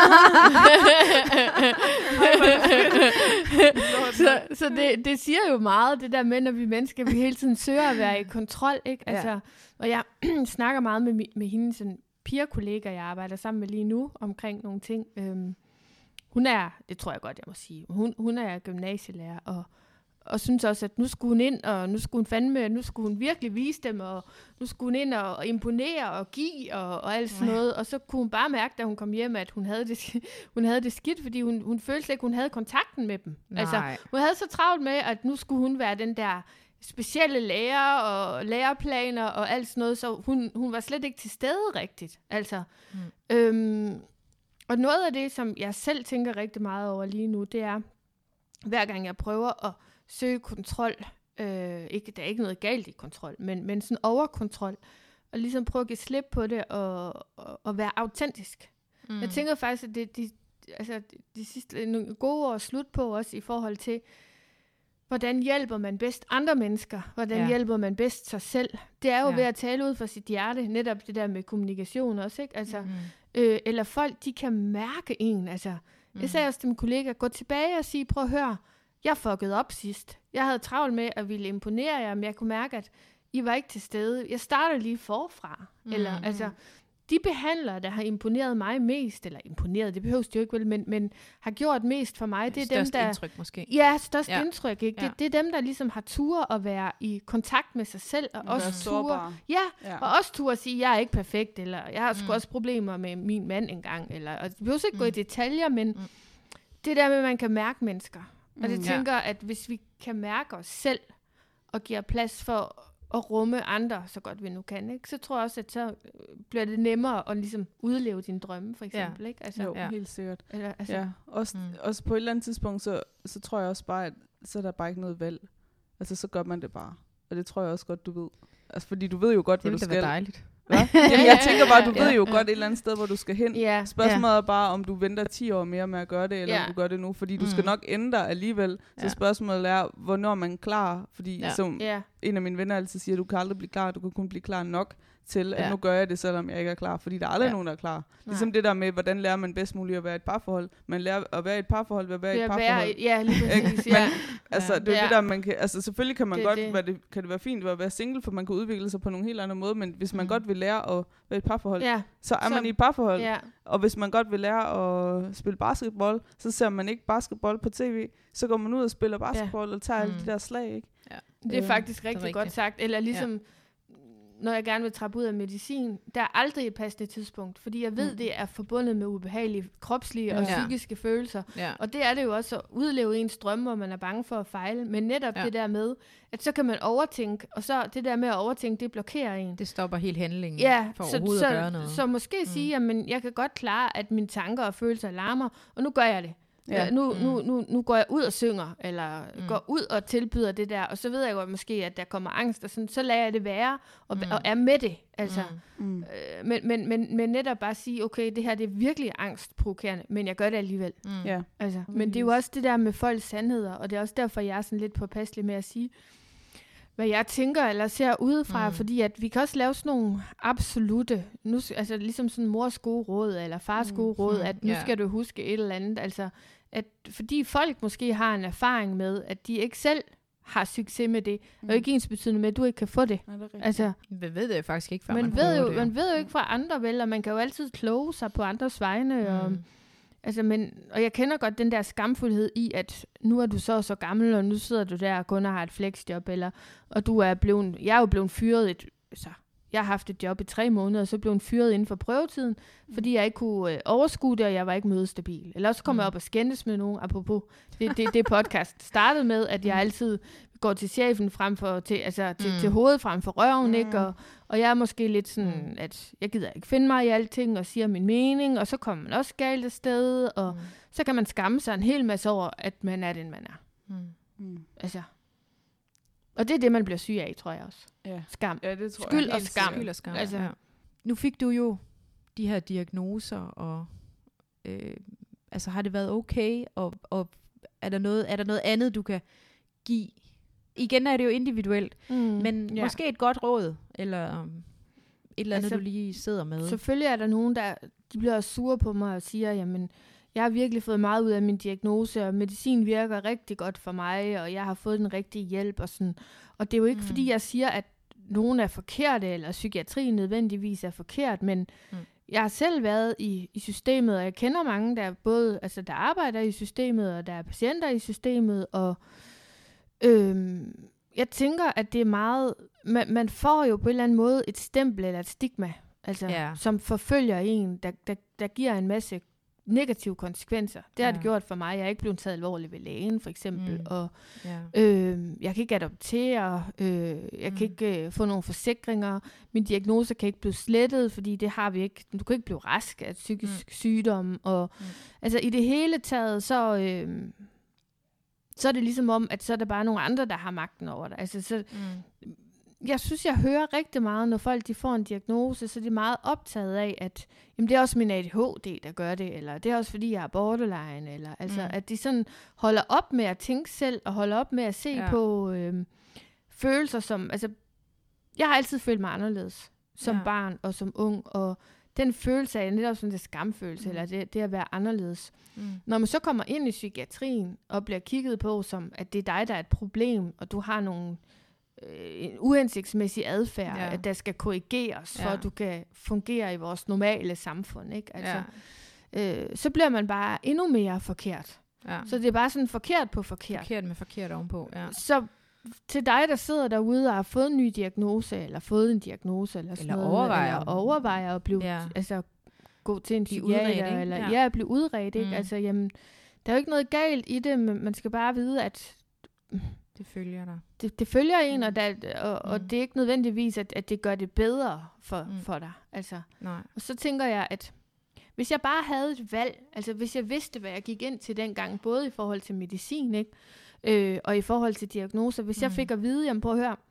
Lort så så det, det siger jo meget, det der med, når vi mennesker, vi hele tiden søger at være i kontrol, ikke? Ja. Altså, og jeg snakker meget med, mi- med hende, sådan peer-kollega, jeg arbejder sammen med lige nu, omkring nogle ting. Øhm, hun er, det tror jeg godt, jeg må sige, hun, hun er gymnasielærer, og og synes også, at nu skulle hun ind, og nu skulle hun fandme, nu skulle hun virkelig vise dem, og nu skulle hun ind og, og imponere og give, og, og alt sådan Nej. noget. Og så kunne hun bare mærke, da hun kom hjem, at hun havde det, hun havde det skidt, fordi hun, hun følte slet ikke, hun havde kontakten med dem. Nej. Altså, hun havde så travlt med, at nu skulle hun være den der specielle lærer, og læreplaner, og alt sådan noget, så hun, hun var slet ikke til stede rigtigt. Altså, Mm. øhm, og noget af det, som jeg selv tænker rigtig meget over lige nu, det er, hver gang jeg prøver at søge kontrol, øh, ikke, der er ikke noget galt i kontrol, men, men sådan overkontrol, og ligesom prøve at give slip på det, og, og, og være autentisk. Mm. Mm. Jeg tænker faktisk, at det de, altså, de sidste nogle gode år slut på også, i forhold til, hvordan hjælper man bedst andre mennesker? Hvordan Ja. ja. hjælper man bedst sig selv? Det er jo Ja. ja. ved at tale ud fra sit hjerte, netop det der med kommunikation også, ikke? Altså, Mm. øh, eller folk, de kan mærke en, altså, Mm. jeg sagde også til min kollega, gå tilbage og sige, prøv at høre, jeg fuckede op sidst. Jeg havde travlt med at ville imponere jer, men jeg kunne mærke, at I var ikke til stede. Jeg starter lige forfra. Mm. Eller, altså, de behandlere, der har imponeret mig mest, eller imponeret, det behøves det jo ikke vel, men, men har gjort mest for mig, det er dem, Størst der... indtryk måske. Ja, størst Ja. ja. indtryk, ikke? Ja. Det, det er dem, der ligesom har tur at være i kontakt med sig selv, og Være også tur... sårbar. Ja, Ja. og også tur at sige, at jeg er ikke perfekt, eller jeg har sgu Mm. også problemer med min mand engang, eller, og det behøver ikke mm. gå i Mm. detaljer, men Mm. det der med, at man kan mærke mennesker. Og det Mm. tænker, at hvis vi kan mærke os selv, og giver plads for at rumme andre, så godt vi nu kan, ikke? Så tror jeg også, at så bliver det nemmere at ligesom udleve dine drømme, for eksempel, ikke? Altså, Jo, Ja. helt sikkert. eller, altså, Ja, også, Mm. mm. også på et eller andet tidspunkt, så, så tror jeg også bare, at så er der bare ikke noget valg. Altså, så gør man det bare. Og det tror jeg også godt, du ved. Altså, fordi du ved jo godt, hvad du Det skal. ville da være dejligt. Jamen, jeg tænker bare, du Ja, ved jo ja. godt et eller andet sted, hvor du skal hen. Ja. Spørgsmålet er bare, om du venter ti år mere med at gøre det, eller Ja. om du gør det nu. Fordi du Mm. skal nok ændre dig alligevel. Så Ja. spørgsmålet er, hvornår man er klar. Fordi Ja. som Ja. en af mine venner altid siger, du kan aldrig blive klar. Du kan kun blive klar nok til, at Ja. nu gør jeg det, selvom jeg ikke er klar. Fordi der er aldrig Ja. nogen, der er klar. Nej. Ligesom det der med, hvordan lærer man bedst muligt at være i et parforhold. Man lærer at være i et parforhold ved at være i Ved et at parforhold. være, ja, lige præcis. Men- Ja. Altså, Ja. det er jo Ja. det der, man kan... Altså, selvfølgelig kan man Det er godt... det. Være det, kan det være fint at være single, for man kan udvikle sig på nogle helt andre måder, men hvis man Mm. godt vil lære at være i et parforhold, Ja. så er Så- man i et parforhold. Ja. Og hvis man godt vil lære at spille basketball, så ser man ikke basketball på tv, så går man ud og spiller basketball og tager alle Mm. de der slag, ikke? Det er Øh, faktisk det er rigtig rigtigt. godt sagt. Eller ligesom, ja. når jeg gerne vil trappe ud af medicin, der er aldrig et passende tidspunkt, fordi jeg ved, Mm. det er forbundet med ubehagelige kropslige og Ja. psykiske følelser. Ja. Og det er det jo også at udleve ens drømme, hvor man er bange for at fejle. Men netop Ja. det der med, at så kan man overtænke, og så det der med at overtænke, det blokerer en. Det stopper helt handlingen Ja, for så, overhovedet så, at gøre noget. så måske mm. sige, at jeg kan godt klare, at mine tanker og følelser larmer, og nu gør jeg det. Ja. Ja. Nu, Mm. nu, nu, nu går jeg ud og synger, eller Mm. mm. går ud og tilbyder det der, og så ved jeg godt måske, at der kommer angst, og sådan, så lader jeg det være, og, Mm. mm. og er med det. Altså. Mm. Mm. Øh, men, men, men, men netop bare sige, okay, det her det er virkelig angstprovokerende, men jeg gør det alligevel. Mm. Ja. Altså. Men det er jo også det der med folks sandheder, og det er også derfor, jeg er sådan lidt påpasselig med at sige, hvad jeg tænker eller ser udefra, Mm. mm. fordi at vi kan også lave sådan nogle absolute, nu, altså ligesom sådan mors gode råd, eller fars Mm. gode råd, Mm. at nu Ja. skal du huske et eller andet, altså at fordi folk måske har en erfaring med, at de ikke selv har succes med det, mm. og ikke ens betydende med, at du ikke kan få det. Ja, det er rigtigt. Altså, Man ved det jo faktisk ikke, før man, man, ved jo, prøver det. man ved jo ikke fra andre vel, og man kan jo altid kloge sig på andres vegne, mm. og, altså, men, og jeg kender godt den der skamfuldhed i, at nu er du så så gammel, og nu sidder du der og kun har et flexjob, eller, og du er blevet, jeg er jo blevet fyret et, så jeg har haft et job i tre måneder, og så blev jeg fyret inden for prøvetiden, mm. fordi jeg ikke kunne øh, overskue det, og jeg var ikke mødestabil. Eller så kom mm. jeg op og skændes med nogen, apropos det, det, det podcast startede med, at jeg altid går til chefen frem for, til, altså til, Mm. til hovedet frem for røven, Mm. ikke? Og, og jeg er måske lidt sådan, Mm. at jeg gider ikke finde mig i alting, og siger min mening, og så kommer man også galt af sted, og Mm. så kan man skamme sig en hel masse over, at man er den, man er. Mm. Mm. Altså. Og det er det, man bliver syg af, tror jeg også. Ja. Skam. Ja, det tror Skyld jeg. og Helt skam. sikkert. Skyld og skam. Altså. Ja. Nu fik du jo de her diagnoser, og øh, altså har det været okay, og, og er, der noget, er der noget andet, du kan give? Igen er det jo individuelt, Mm. men ja. måske et godt råd, eller um, et eller andet, Altså, du lige sidder med. Selvfølgelig er der nogen, der de bliver sure på mig og siger, jamen, jeg har virkelig fået meget ud af min diagnose, og medicin virker rigtig godt for mig, og jeg har fået den rigtige hjælp og sådan. Og det er jo ikke, Mm. mm. fordi jeg siger, at nogen er forkerte, eller psykiatrien nødvendigvis er forkert, men Mm. jeg har selv været i, i systemet, og jeg kender mange, der både, altså der arbejder i systemet, og der er patienter i systemet, og øhm, jeg tænker, at det er meget, man, man får jo på en eller anden måde et stempel eller et stigma, altså, Ja. som forfølger en, der, der, der giver en masse negative konsekvenser. Det har Ja. det gjort for mig. Jeg er ikke blevet taget alvorligt ved lægen, for eksempel, Mm. og Ja. øh, jeg kan ikke adoptere, øh, jeg Mm. kan ikke øh, få nogle forsikringer, min diagnose kan ikke blive slettet, fordi det har vi ikke. Du kan ikke blive rask af psykisk Mm. mm. sygdom, og Mm. altså i det hele taget, så, øh, så er det ligesom om, at så er der bare nogle andre, der har magten over dig. Altså, så, Mm. jeg synes, jeg hører rigtig meget, når folk de får en diagnose, så er de meget optaget af, at jamen, det er også min A D H D, der gør det, eller det er også fordi, jeg er borderline, eller altså, Mm. at de sådan holder op med at tænke selv, og holder op med at se Ja. ja. på øh, følelser som, altså, jeg har altid følt mig anderledes, som Ja. ja. barn og som ung, og den følelse af, netop sådan det skamfølelse, Mm. mm. eller det, det at være anderledes. Mm. Når man så kommer ind i psykiatrien, og bliver kigget på som, at det er dig, der er et problem, og du har nogle øh, en uhensigtsmæssig adfærd, Ja. ja. at der skal korrigeres, for Ja. at du kan fungere i vores normale samfund, ikke? Altså, Ja. øh, så bliver man bare endnu mere forkert. Ja. Så det er bare sådan forkert på forkert. Forkert med forkert ovenpå. Ja. Så til dig, der sidder derude og har fået en ny diagnose, eller fået en diagnose, eller sådan Eller noget, overvejer. eller overvejer at blive, Ja. altså, gå til en Blive psykiater, udredt, ikke? eller Ja. ja, blive udredt, ikke? Mm. Altså, jamen, der er jo ikke noget galt i det, men man skal bare vide, at Det følger dig. det, det følger en, Mm. og, der, og, og Mm. det er ikke nødvendigvis, at, at det gør det bedre for, Mm. for dig. Altså, Nej. og så tænker jeg, at hvis jeg bare havde et valg, altså hvis jeg vidste, hvad jeg gik ind til dengang, både i forhold til medicin, ikke? Øh, og i forhold til diagnoser, hvis mm. jeg Mm. fik at vide, jamen prøv at høre,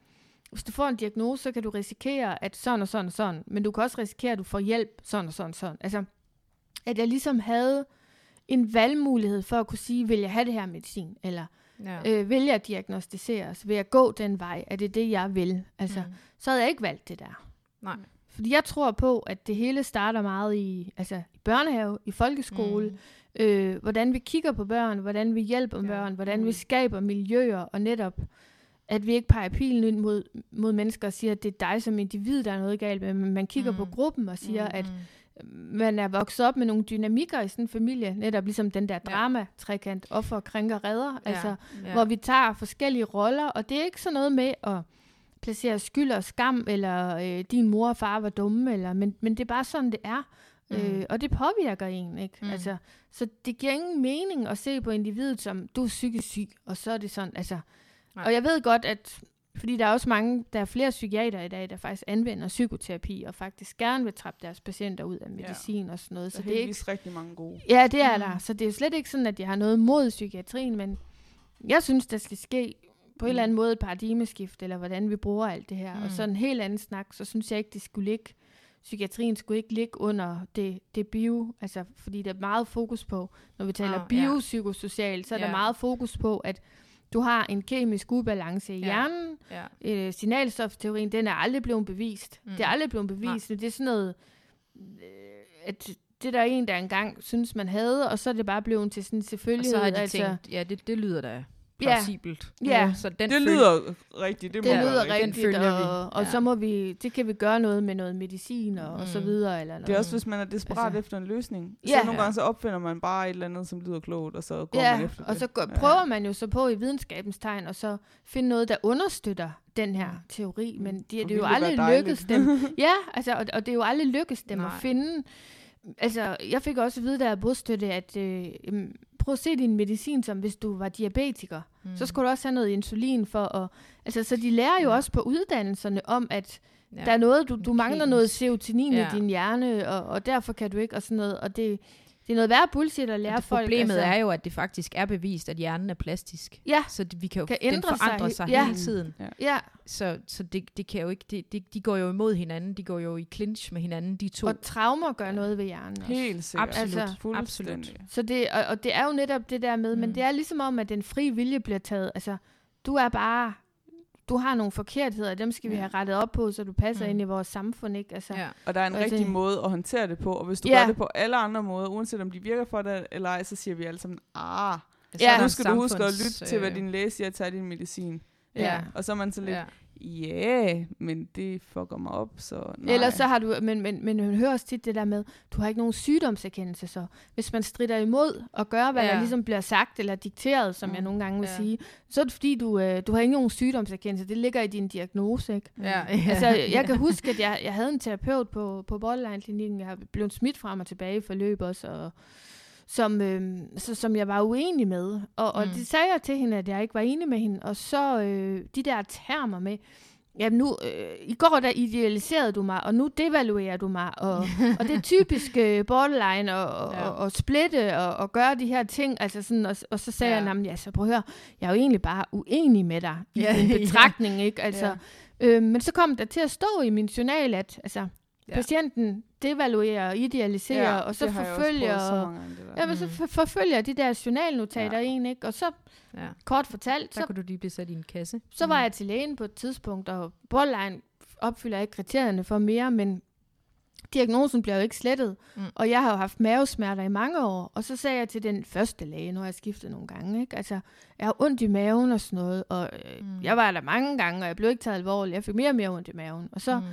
hvis du får en diagnose, så kan du risikere, at sådan og sådan og sådan, men du kan også risikere, at du får hjælp sådan og sådan og sådan. Altså, at jeg ligesom havde en valgmulighed for at kunne sige, vil jeg have det her medicin, eller ja. øh, vil jeg diagnostiseres, vil jeg gå den vej, er det det, jeg vil? Altså, mm. så havde jeg ikke valgt det der. Nej. Fordi jeg tror på, at det hele starter meget i, altså, i børnehave, i folkeskole, mm. øh, hvordan vi kigger på børn, hvordan vi hjælper ja. børn, hvordan mm. vi skaber miljøer, og netop, at vi ikke peger pilen ind mod, mod mennesker og siger, at det er dig som individ, der er noget galt med, men man kigger mm. på gruppen og siger, mm. at man er vokset op med nogle dynamikker i sådan en familie, netop ligesom den der drama-trekant, offer, krænker, redder, ja. altså, ja. hvor vi tager forskellige roller, og det er ikke sådan noget med at placere skyld og skam, eller øh, din mor og far var dumme, eller, men, men det er bare sådan, det er. Mm. Øh, og det påvirker en, ikke? Mm. Altså, så det giver ingen mening at se på individet som, du er psykisk syg, og så er det sådan, altså. Nej. Og jeg ved godt, at, fordi der er også mange, der er flere psykiater i dag, der faktisk anvender psykoterapi, og faktisk gerne vil trappe deres patienter ud af medicin ja. og sådan noget. Så det er ikke rigtig mange gode. Ja, det er mm. der. Så det er jo slet ikke sådan, at jeg har noget mod psykiatrien, men jeg synes, der skal ske på en eller anden måde et paradigmeskift, eller hvordan vi bruger alt det her. Mm. Og så en helt anden snak, så synes jeg ikke, det skulle ligge, psykiatrien skulle ikke ligge under det, det bio, altså fordi der er meget fokus på, når vi taler oh, biopsykosocialt, så er yeah. der meget fokus på, at du har en kemisk ubalance i hjernen. Ja. Ja. Øh, signalstofteorien, den er aldrig blevet bevist. Mm. Det er aldrig blevet bevist, men det er sådan noget, øh, at det der er en, der engang synes, man havde, og så er det bare blevet til sådan selvfølgelighed. Og så har de altså, tænkt, ja, det, det lyder da plausibelt. Ja. ja. Så den det lyder rigtigt. Det, det må lyder rigtigt, rigtigt, og, og ja. så må vi, det kan vi gøre noget med noget medicin og, mm. og så videre. Eller noget. Det er også, hvis man er desperat altså, efter en løsning. Så ja. nogle gange så opfinder man bare et eller andet, som lyder klogt, og så går ja, man efter og det. så går, prøver man jo så på i videnskabens tegn, og så finde noget, der understøtter den her teori, men det, det er jo aldrig lykkedes dem. Ja, altså, og, og det er jo aldrig lykkedes dem Nej. at finde. Altså, jeg fik også at vide, der er bostøtte, at øh, prøv at se din medicin, som hvis du var diabetiker. Mm. Så skulle du også have noget insulin for at... Altså, så de lærer jo ja. også på uddannelserne om, at ja. der er noget, du, du mangler noget serotonin ja. i din hjerne, og, og derfor kan du ikke, og sådan noget. Og det, det er noget værre bullshit at lære det folk. Problemet altså, er jo, at det faktisk er bevist, at hjernen er plastisk. Ja. Så det, vi kan jo kan den forandre sig, sig ja. hele tiden. Ja. ja. Så, så det, det kan jo ikke... Det, det, de går jo imod hinanden. De går jo i clinch med hinanden, de to. Og traumer gør noget ved hjernen også. Helt sikkert. Absolut. Altså, Absolut. Så det, og, og det er jo netop det der med, mm. men det er ligesom om, at den frie vilje bliver taget. Altså, du er bare... Du har nogle forkertheder, dem skal vi have rettet op på, så du passer mm. ind i vores samfund, ikke? Altså, ja. Og der er en altså, rigtig måde at håndtere det på, og hvis du ja. gør det på alle andre måder, uanset om de virker for dig eller ej, så siger vi alle sammen, ah, ja. så nu skal du huske at lytte til, hvad din læge siger, at tage din medicin. Ja. Ja. Og så er man så lidt, ja, yeah, men det fucker mig op, så nej. Ellers så har du, men, men, men man hører også tit det der med, du har ikke nogen sygdomserkendelse, så hvis man stritter imod og gør, hvad ja. der ligesom bliver sagt eller dikteret, som mm. jeg nogle gange vil ja. sige, så er det fordi, du, øh, du har ikke nogen sygdomserkendelse, det ligger i din diagnose, ikke? Ja. Ja. Altså, jeg kan huske, at jeg, jeg havde en terapeut på, på Borderline-klinikken, jeg har blevet smidt frem og tilbage i forløb også, og Som, øh, så, som jeg var uenig med. Og, og mm. det sagde jeg til hende, at jeg ikke var enig med hende. Og så øh, de der termer med, jamen nu, øh, i går der idealiserede du mig, og nu devaluerer du mig. Og, og det er typisk øh, borderline og, ja. og, og splitte og, og gøre de her ting. Altså sådan, og, og så sagde ja. jeg, jamen ja, så prøv at høre, jeg er jo egentlig bare uenig med dig i ja, din betragtning. Ja. Ikke? Altså, ja. øh, men så kom der til at stå i min journal, at altså, ja. patienten devaluerer og idealiserer, ja, og så forfølger og, ja, men så for, forfølger de der journalnotater ja. en, ikke? Og så ja. kort fortalt, så, så kunne du lige blive sat i en kasse. Så mm. var jeg til lægen på et tidspunkt, og borderline opfylder ikke kriterierne for mere, men diagnosen bliver jo ikke slettet, mm. og jeg har jo haft mavesmerter i mange år, og så sagde jeg til den første læge, nu har jeg skiftet nogle gange, ikke? Altså, jeg har ondt i maven og sådan noget, og øh, mm. jeg var der mange gange, og jeg blev ikke taget alvorligt, jeg fik mere og mere ondt i maven, og så mm.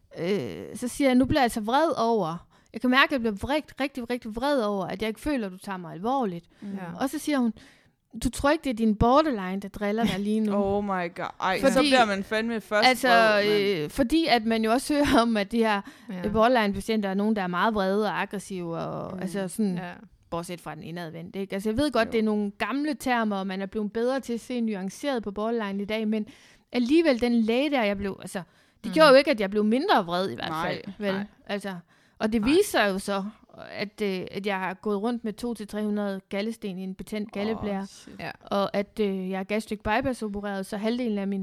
Øh, så siger jeg, nu bliver jeg altså vred over, jeg kan mærke, at jeg bliver rigtig, rigtig, rigtig vred over, at jeg ikke føler, at du tager mig alvorligt. Mm. Ja. Og så siger hun, du tror ikke, det er din borderline, der driller dig lige nu. Oh my god. Ej, fordi, så bliver man fandme først altså, vred, øh, fordi at man jo også hører om, at de her ja. borderline-patienter er nogen, der er meget vrede og aggressive, og mm. altså sådan, ja. bortset fra den indadvendte, ikke? Altså jeg ved godt, jo. det er nogle gamle termer, og man er blevet bedre til at se nuanceret på borderline i dag, men alligevel den læge der, jeg blev, altså det mm. gjorde jo ikke, at jeg blev mindre vred i hvert nej, fald. Vel? Nej. Altså, og det nej. viser jo så, at, øh, at jeg har gået rundt med to hundrede til tre hundrede gallesten i en betændt galleblære. Oh, ja. Og at øh, jeg er gastric bypass opereret, så halvdelen af min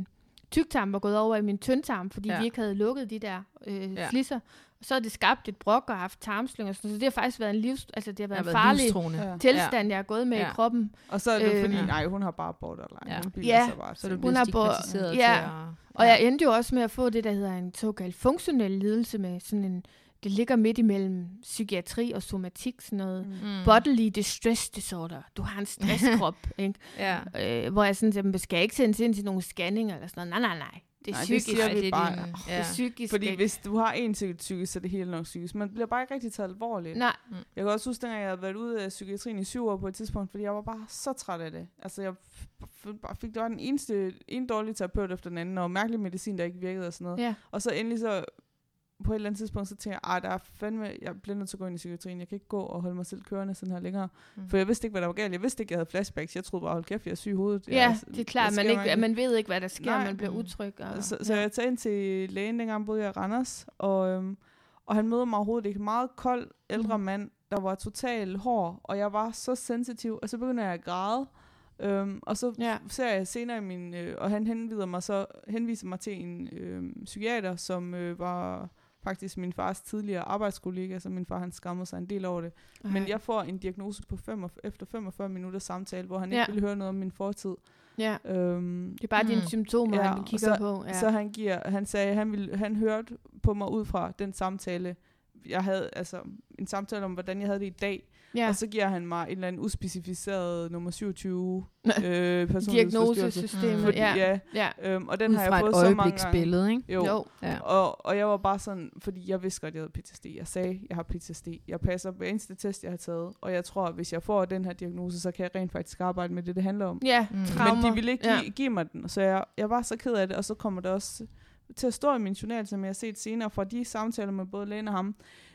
tyktarm var gået over i min tyndtarm, fordi Ja. vi ikke havde lukket de der øh, Ja. flisser. Og så havde det skabt et brok og haft tarmslyng og sådan noget. Så det har faktisk været en livs, altså det har været Det en har været farlig livstruende. Ja. tilstand, jeg har gået med Ja. i kroppen. Og så er det Øh, fordi, ja. nej, hun har bare borderline. Ja. Hun bilder Ja. sig bare Så er du til. blevet Hun har bo- stigmatiseret ja. til at... Og jeg endte jo også med at få det, der hedder en såkaldt funktionel lidelse med sådan en, det ligger midt imellem psykiatri og somatik, sådan noget Mm. Mm. bodily distress disorder. Du har en stresskrop, ikke? Ja. Øh, hvor jeg sådan, at man skal ikke sendes ind til nogle scanninger eller sådan noget. Nej, nej, nej. Det er Nej, det psykisk. siger Ej, vi det er bare. din, Åh, Det er ja. psykisk. Fordi ikke? hvis du har en psykisk psykisk, så er det helt nok psykisk. Man bliver bare ikke rigtig taget alvorligt. Nej, Jeg kan også huske, dengang jeg havde været ude af psykiatrien i syv år på et tidspunkt, fordi jeg var bare så træt af det. Altså, jeg f- f- bare fik, det var den eneste, en dårlig terapeut efter den anden, og mærkelig medicin, der ikke virkede og sådan noget. ja. Og så endelig så, på et eller andet tidspunkt, så tænkte jeg, der er fandme, jeg bliver nødt til at gå ind i psykiatrien. Jeg kan ikke gå og holde mig selv kørende sådan her længere. Mm. For jeg vidste ikke, hvad der var galt. Jeg vidste ikke, jeg havde flashbacks. Jeg troede bare, hold kæft, jeg er syg i hovedet. Ja, jeg, det er klart, der man, sker ikke, mig man ved ikke, hvad der sker, Nej. man bliver Mm. utryg. Og, Så, så ja. jeg tager ind til lægen, dengang boede jeg i Randers, og, øhm, og han møder mig overhovedet ikke. Meget kold, ældre Mm. mand, der var totalt hård, og jeg var så sensitiv, og så begynder jeg at græde. Øhm, og så Ja. ser jeg senere i min, øh, og han henviser mig så henviser mig til en øh, psykiater, som øh, var faktisk min fars tidligere arbejdskollega, så min far han skammede sig en del over det. Ej. Men jeg får en diagnose på fem, efter femogfyrre minutter samtale, hvor han Ja. ikke ville høre noget om min fortid. Ja, Øhm, det er bare dine Mm. symptomer, Ja, han og kigger så- på. Ja. Så han giver, han sagde, han ville, han hørte på mig ud fra den samtale, jeg havde, altså en samtale om, hvordan jeg havde det i dag, ja. og så giver han mig en eller anden uspecificeret nummer syvogtyve øh, personlighedsforstyrrelse. Diagnosesystemet, Mm. Fordi, ja. ja, ja. øhm, og den Ud har fra jeg et fået så mange gange. øjebliksbillede, ikke? Jo. Jo. Ja. Og, og jeg var bare sådan, fordi jeg vidste godt, jeg havde P T S D. Jeg sagde, jeg har P T S D. Jeg passer på eneste test, jeg har taget. Og jeg tror, at hvis jeg får den her diagnose, så kan jeg rent faktisk arbejde med det, det handler om. Ja, Mm. traumer. Men de ville ikke give, Ja. give mig den, så jeg, jeg var så ked af det, og så kommer det også til at stå i min journal, som jeg har set senere fra de samtaler med både lægen og ham,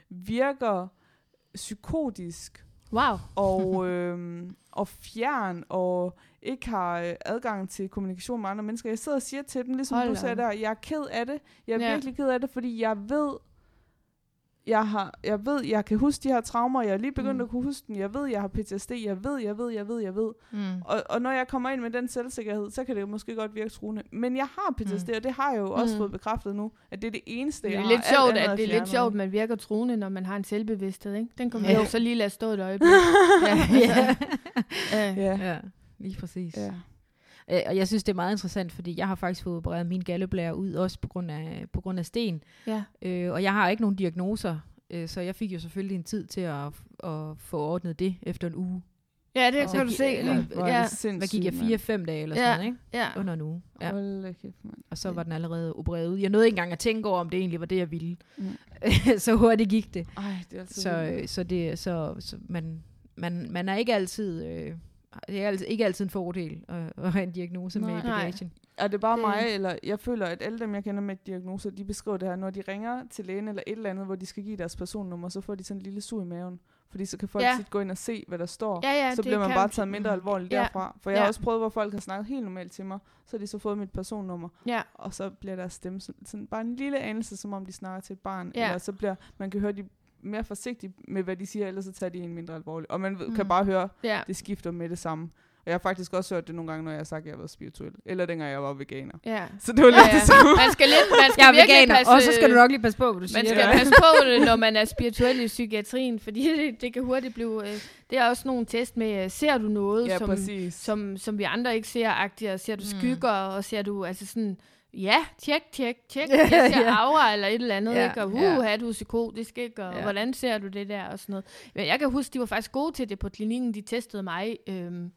virker psykotisk Wow. og, øhm, og fjern, og ikke har øh, adgang til kommunikation med andre mennesker. Jeg sidder og siger til dem, ligesom Hold du da sagde op. der, jeg er ked af det. Jeg er Ja. virkelig ked af det, fordi jeg ved, jeg har, jeg ved, jeg kan huske de her traumer, jeg er lige begyndt Mm. at kunne huske dem, jeg ved, jeg har P T S D, jeg ved, jeg ved, jeg ved, jeg ved. Mm. Og, og når jeg kommer ind med den selvsikkerhed, så kan det jo måske godt virke truende. Men jeg har P T S D, Mm. og det har jeg jo også Mm. fået bekræftet nu, at det er det eneste, Det jeg er har. lidt Alt sjovt, andet at er det er lidt fjernet. sjovt, man virker truende, når man har en selvbevidsthed, ikke? Den kan man Jo. jo så lige lade stå et øjeblik. Ja, ja. Ja. Ja. ja, lige præcis. Ja. Øh, og jeg synes, det er meget interessant, fordi jeg har faktisk fået opereret min galleblære ud, også på grund af, på grund af sten. Ja. Øh, og jeg har ikke nogen diagnoser, øh, så jeg fik jo selvfølgelig en tid til at, at få ordnet det efter en uge. Ja, det Og kan du så- se. eller- ikke? Hvor er Ja. det sindssygt, Hvad gik jeg? mand. Fire-fem dage eller Ja. sådan noget, ikke? Ja. Under en uge. Ja. Hold da kæft, mand. Og så var den allerede opereret ud. Jeg nåede ikke engang at tænke over, om det egentlig var det, jeg ville. Mm. Så hurtigt gik det. Ej, det er altid Så, vildt. øh, så, det, så, så man, man, man er ikke altid... Øh, det er altid, ikke altid en fordel at, at have en diagnose Nej. med i Nej. bagagen. Er det bare Det- mig, eller jeg føler, at alle dem, jeg kender med diagnoser, de beskriver det her, når de ringer til lægen eller et eller andet, hvor de skal give deres personnummer, så får de sådan en lille sug i maven. Fordi så kan folk Ja. tit gå ind og se, hvad der står. Ja, ja, så det bliver man kan- bare taget mindre alvorligt Ja. derfra. For jeg Ja. har også prøvet, hvor folk har snakket helt normalt til mig, så har de så fået mit personnummer, Ja. og så bliver deres stemme sådan, sådan bare en lille anelse, som om de snakker til et barn. Ja. Eller så bliver, man kan høre, de mere forsigtige med, hvad de siger, ellers så tager de en mindre alvorligt. Og man ved, Mm. kan bare høre, Ja. det skifter med det samme. Og jeg har faktisk også hørt det nogle gange, når jeg har sagt, at jeg var spirituel. Eller dengang jeg var veganer. Ja. Så det var lidt Ja, ja. det samme. Man skal lidt, man skal Jeg er virkelig veganer, passe, og så skal du nok lige passe på, hvad du siger. Man skal Ja. passe på det, når man er spirituel i psykiatrien, fordi det, det kan hurtigt blive... Øh, det er også nogle test med, øh, ser du noget, Ja, som, præcis. som, som vi andre ikke ser, agtigt, og ser du Mm. skygger, og ser du altså sådan... Ja, tjek, tjek, tjek. Ja, Jeg ser ja. aura eller et eller andet, Ja, ikke? Og uh, ja. ja. du er psykotisk, ikke? Og Ja. hvordan ser du det der, og sådan noget. Men jeg kan huske, de var faktisk gode til det på klinikken. De testede mig øhm,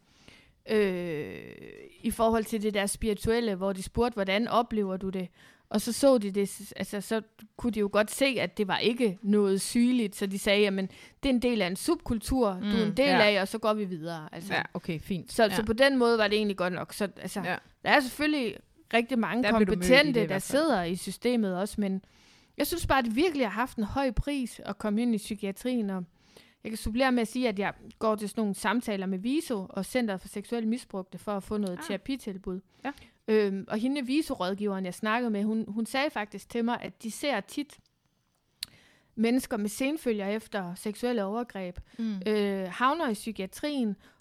øh, i forhold til det der spirituelle, hvor de spurgte, hvordan oplever du det? Og så så de det, altså så kunne de jo godt se, at det var ikke noget sygeligt, så de sagde, jamen, det er en del af en subkultur, mm, du er en Mm, del ja. af, og så går vi videre. Altså. Ja, okay, fint. Så, ja. så på den måde var det egentlig godt nok. Så altså, Ja. der er selvfølgelig rigtig mange Der blev du mødt i det i kompetente, der hvert fald. sidder i systemet også, men jeg synes bare, at det virkelig har haft en høj pris at komme ind i psykiatrien, og jeg kan supplere med at sige, at jeg går til sådan nogle samtaler med VISO og Center for Seksuel Misbrugte for at få noget Ah. terapitilbud. Ja. Øhm, og hende VISO-rådgiveren, jeg snakkede med, hun, hun sagde faktisk til mig, at de ser tit mennesker med senfølger efter seksuelle overgreb, Mm. øh, havner i psykiatrien,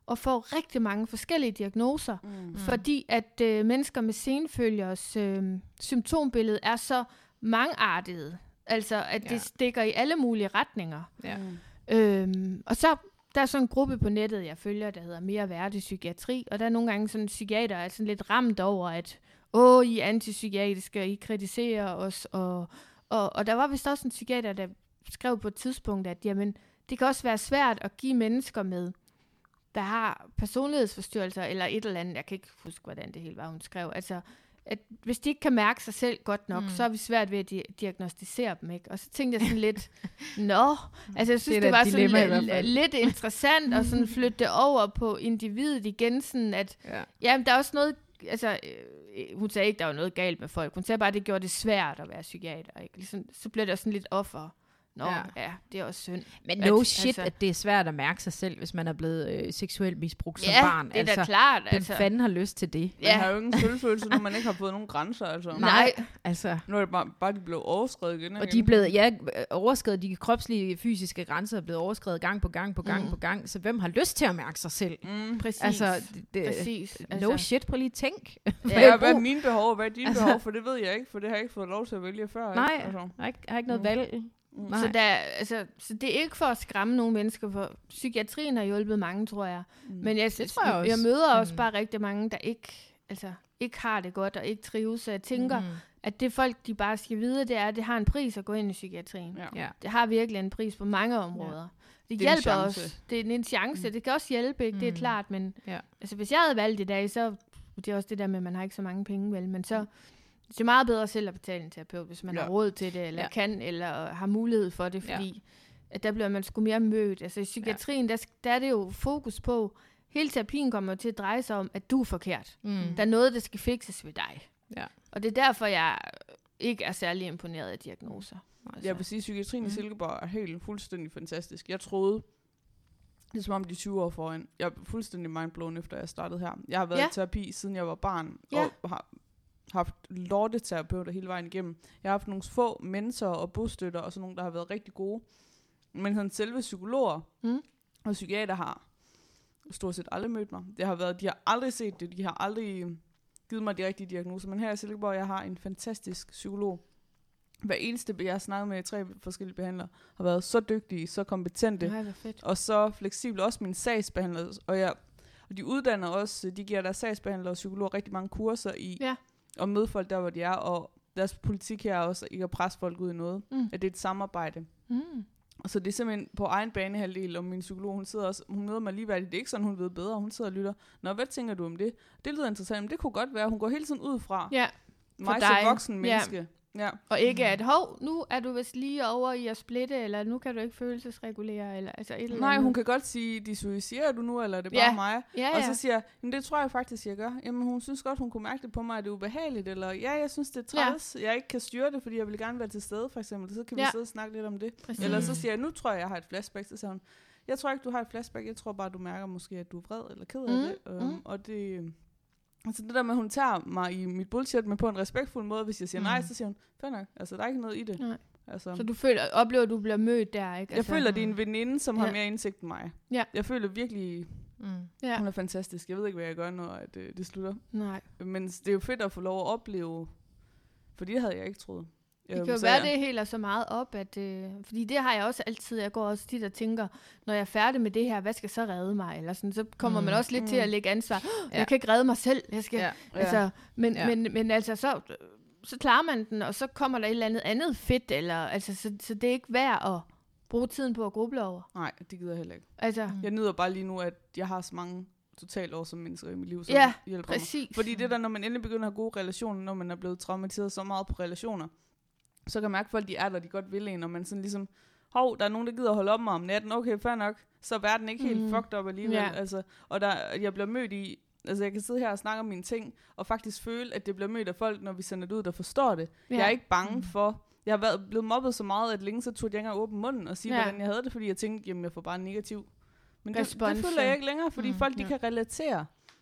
og får rigtig mange forskellige diagnoser, Mm. fordi at øh, mennesker med senfølgers øh, symptombillede er så mangeartede. Altså, at Ja. det stikker i alle mulige retninger. Ja. Mm. Øhm, og så der er sådan en gruppe på nettet, jeg følger, der hedder Mere Værdig Psykiatri, og der er nogle gange sådan psykiater, er sådan lidt ramt over, at åh, I er antipsykiatriske, og I kritiserer os, og, og, og der var vist også en psykiater, der skrev på et tidspunkt, at jamen, det kan også være svært at give mennesker med, der har personlighedsforstyrrelser, eller et eller andet, jeg kan ikke huske, hvordan det hele var, hun skrev, altså, at hvis de ikke kan mærke sig selv godt nok, mm. så er vi svært ved at di- diagnostisere dem, ikke? Og så tænkte jeg sådan lidt, nå, altså jeg synes, det, Det er det da et var dilemma i sådan hvert fald. l- lidt interessant at sådan flytte det over på individet igen, sådan at, Ja. jamen der er også noget, altså, øh, hun sagde ikke, der var noget galt med folk, hun sagde bare, at det gjorde det svært at være psykiater, ikke? Ligesom, så blev der sådan lidt offer. Nå, Ja. ja, ja det er også synd. Men no At- shit, altså- at det er svært at mærke sig selv, hvis man er blevet øh, seksuelt misbrugt som Ja, barn. det er altså, da klart. hvem Altså, fanden har lyst til det? Man Ja. har jo ingen selvfølelse, når man ikke har fået nogen grænser. Altså. Nej. Altså, Nu er det bare, bare de blev overskrevet igen. og de er blevet, ja, overskrevet, de kropslige, fysiske grænser er blevet overskrevet gang på gang på gang Mm. på gang, så hvem har lyst til at mærke sig selv? Mm. præcis. Altså, det, det, præcis. no shit, prøv lige at tænk. Ja, ja, hvad er mine behov, og hvad er dine Altså- behov? For det ved jeg ikke, for det har jeg ikke fået lov til at vælge før. Nej, Ikke? Altså. jeg har ikke, jeg har ikke noget Mm. valg. Mm. Nej. Så, der, altså, så det er ikke for at skræmme nogle mennesker, for psykiatrien har hjulpet mange, tror jeg. Mm. Men jeg, Det tror jeg også. jeg møder også Mm. bare rigtig mange, der ikke, altså, ikke har det godt og ikke trives. Så jeg tænker, Mm. at det folk, de bare skal vide, det er, at det har en pris at gå ind i psykiatrien. Ja. Ja. Det har virkelig en pris på mange områder. Det, Det er en hjælper chance. os. Det er en chance. Mm. Det kan også hjælpe, ikke? Det er Mm. klart, men Ja. altså, hvis jeg havde valgt i dag, så det er også det der med, at man har ikke så mange penge, vel? Men så det er meget bedre selv at betale en terapeut, hvis man Ja. har råd til det, eller Ja. kan, eller har mulighed for det, fordi at der bliver man sgu mere mødt. Altså i psykiatrien, der, der er det jo fokus på, hele terapien kommer jo til at dreje sig om, at du er forkert. Mm. Der er noget, der skal fikses ved dig. Ja. Og det er derfor, jeg ikke er særlig imponeret af diagnoser. Altså. Jeg vil sige, at psykiatrien Mm. i Silkeborg er helt fuldstændig fantastisk. Jeg troede, det er som om de tyve år foran. Jeg er fuldstændig mindblown, efter jeg startede her. Jeg har været Ja. i terapi, siden jeg var barn, Ja. og har haft lorteterapeuter hele vejen igennem. Jeg har haft nogle få mentorer og bostøtter, og sådan nogle, der har været rigtig gode. Men sådan selve psykologer Mm. og psykiater har stort set aldrig mødt mig. Det har været, de har aldrig set det, de har aldrig givet mig de rigtige diagnoser. Men her i Silkeborg, jeg har en fantastisk psykolog. Hver eneste, jeg har snakket med tre forskellige behandlere, har været så dygtige, så kompetente, Nej, hvor fedt. og så fleksible. Også mine sagsbehandlere, og, jeg, og de uddanner også, de giver deres sagsbehandlere og psykologer rigtig mange kurser i Ja. at møde folk der, hvor de er, og deres politik her er også ikke at presse folk ud i noget. Mm. At det er et samarbejde. Mm. Og så det er simpelthen på egen banehalvdel, og min psykolog, hun sidder også, hun møder mig ligeværdigt. Det er ikke sådan, hun ved bedre, hun sidder og lytter. Nå, hvad tænker du om det? Det lyder interessant, men det kunne godt være, hun går hele tiden ud fra Ja, mig dig. som voksen Ja. menneske. Ja. og ikke at, hov, nu er du vist lige over i at splitte, eller nu kan du ikke følelsesregulere, eller altså et eller Nej, andet. hun kan godt sige, dissocierer du nu, eller er det bare Ja. mig? Ja, Og ja. så siger jeg, jamen det tror jeg faktisk, jeg gør. Jamen hun synes godt, hun kunne mærke det på mig, at det er ubehageligt, eller ja, jeg synes, det er træls. Ja. Jeg ikke kan styre det, fordi jeg vil gerne være til stede, for eksempel. Så kan vi Ja. sidde og snakke lidt om det. Præcis. Eller så siger jeg, nu tror jeg, jeg har et flashback. Så siger hun, jeg tror ikke, du har et flashback. Jeg tror bare, du mærker måske, at du er vred eller ked af Mm, det. Um, mm. Og det... Altså det der med, at hun tager mig i mit bullshit, men på en respektfuld måde. Hvis jeg siger Mm. nej, så siger hun, fair nok. Altså, der er ikke noget i det. Nej. Altså, Så du føler, oplever, at du bliver mødt der, ikke? jeg føler, det er en veninde, som har Ja. mere indsigt end mig. Ja. Jeg føler virkelig, Mm. Ja. hun er fantastisk. Jeg ved ikke, hvad jeg gør, når at, øh, det slutter. Nej. Men det er jo fedt at få lov at opleve, for det havde jeg ikke troet. Det kan jo være, det heler så meget op, at, øh, fordi det har jeg også altid, jeg går også tit og tænker, når jeg er færdig med det her, hvad skal så redde mig? Eller sådan, så kommer mm. man også lidt mm. til at lægge ansvar. Ja. Jeg kan ikke redde mig selv. Jeg skal, Ja. altså, men, Ja. men, men altså, så, så klarer man den, og så kommer der et eller andet andet fedt, eller, altså, så, så det er ikke værd at bruge tiden på at gruble over. Nej, det gider jeg heller ikke. Altså, Mm. Jeg nyder bare lige nu, at jeg har så mange totalt over som mennesker i mit liv, som Ja, hjælper mig. præcis. Fordi det der, når man endelig begynder at have gode relationer, når man er blevet traumatiseret så meget på relationer, så kan man mærke, at folk de er der, de godt vil en, og man sådan ligesom, hov, der er nogen, der gider at holde op mig om natten, okay, fair nok, så er verden ikke helt Mm. fucked up alligevel. Ja. Altså, og der, jeg bliver mødt i, altså jeg kan sidde her og snakke om mine ting, og faktisk føle, at det bliver mødt af folk, når vi sender det ud, der forstår det. Ja. Jeg er ikke bange Mm. for, jeg har været, blevet mobbet så meget, at længe så turde jeg ikke engang åbne munden og sige, Ja. hvordan jeg havde det, fordi jeg tænkte, jamen jeg får bare negativ. Men det, Respons, det føler ja. jeg ikke længere, fordi Mm. mm, folk de Ja. kan relatere.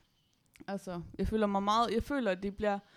Altså, jeg føler mig meget, jeg føler, at det bliver,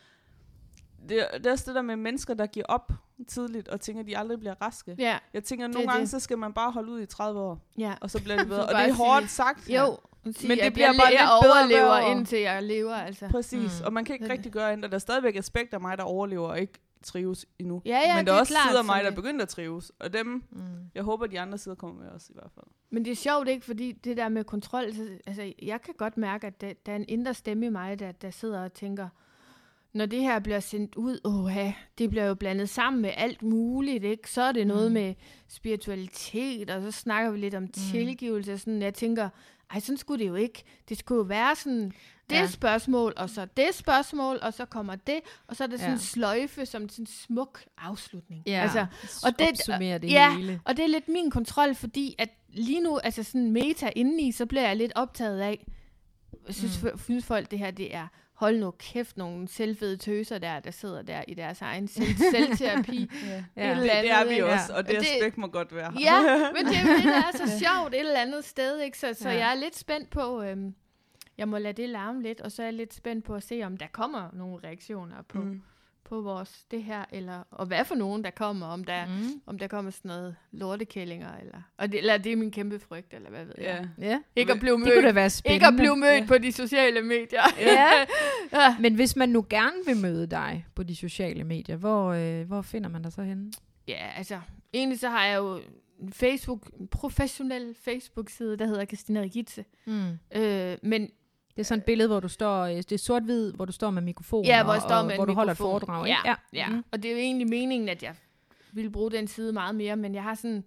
det, det er også det der med mennesker, der giver op tidligt, og tænker, at de aldrig bliver raske. Ja, Jeg tænker, at Det nogle er gange, det. så skal man bare holde ud i tredive år, ja. og så bliver det bedre. og Bare det er sige- hårdt sagt. Jo, Sige, Men det at bliver jeg, bare jeg lidt bedre overlever, hver år. indtil jeg lever, altså. Præcis, Mm. og man kan ikke Men- rigtig gøre andet. Der er stadigvæk aspekter af mig, der overlever og ikke trives endnu. Ja, ja, Men der det er også klart, sider af mig, som der det- begynder at trives. Og dem, Mm. jeg håber, de andre sider kommer med os i hvert fald. Men det er sjovt, ikke? Fordi det der med kontrol, altså, altså jeg kan godt mærke, at der, der er en indre stemme i mig, der, der sidder og tænker, når det her bliver sendt ud, åh, det bliver jo blandet sammen med alt muligt, ikke? Så er det noget Mm. med spiritualitet, og så snakker vi lidt om tilgivelse, og sådan, jeg tænker, ej, sådan skulle det jo ikke. Det skulle jo være sådan, det Ja. spørgsmål, og så det spørgsmål, og så kommer det, og så er det sådan Ja. en sløjfe, som sådan en smuk afslutning. Ja, Altså, og og det- opsummerer det ja, hele. og det er lidt min kontrol, fordi at lige nu, altså sådan meta indeni, så bliver jeg lidt optaget af, jeg synes, mm. synes folk, det her, det er, hold nu kæft, nogle selvfede tøser der, der sidder der i deres egen selv- selvterapi. Ja. Ja. Et Det, eller det er andet, vi ikke? også, og det, Og det- aspekt må godt være. Ja, men det er jo det, der er så sjovt et eller andet sted, ikke? Så, så Ja. jeg er lidt spændt på, øhm, jeg må lade det larme lidt, og så er jeg lidt spændt på at se, om der kommer nogle reaktioner på, mm. Mm. på vores det her, eller, og hvad for nogen, der kommer, om der, mm. Mm. om der kommer sådan noget lortekællinger, eller, og det, eller det er min kæmpe frygt, eller hvad ved Ja. jeg. Ja, Ikke at blive det kunne da mødt, være spændende. ikke at blive mødt Ja. på de sociale medier. Ja. ja. Men hvis man nu gerne vil møde dig på de sociale medier, hvor, øh, hvor finder man dig så henne? Ja, altså, egentlig så har jeg jo en Facebook, en professionel Facebook-side, der hedder Christina Regitze. Mm. Øh, men Det er sådan et billede, hvor du står, øh, det er sort-hvid, hvor du står med mikrofon, ja, hvor jeg og, står og, med hvor en du holder et mikrofon. foredrag, Ja, ikke? ja. Mm. Og det er jo egentlig meningen, at jeg ville bruge den side meget mere, men jeg har sådan,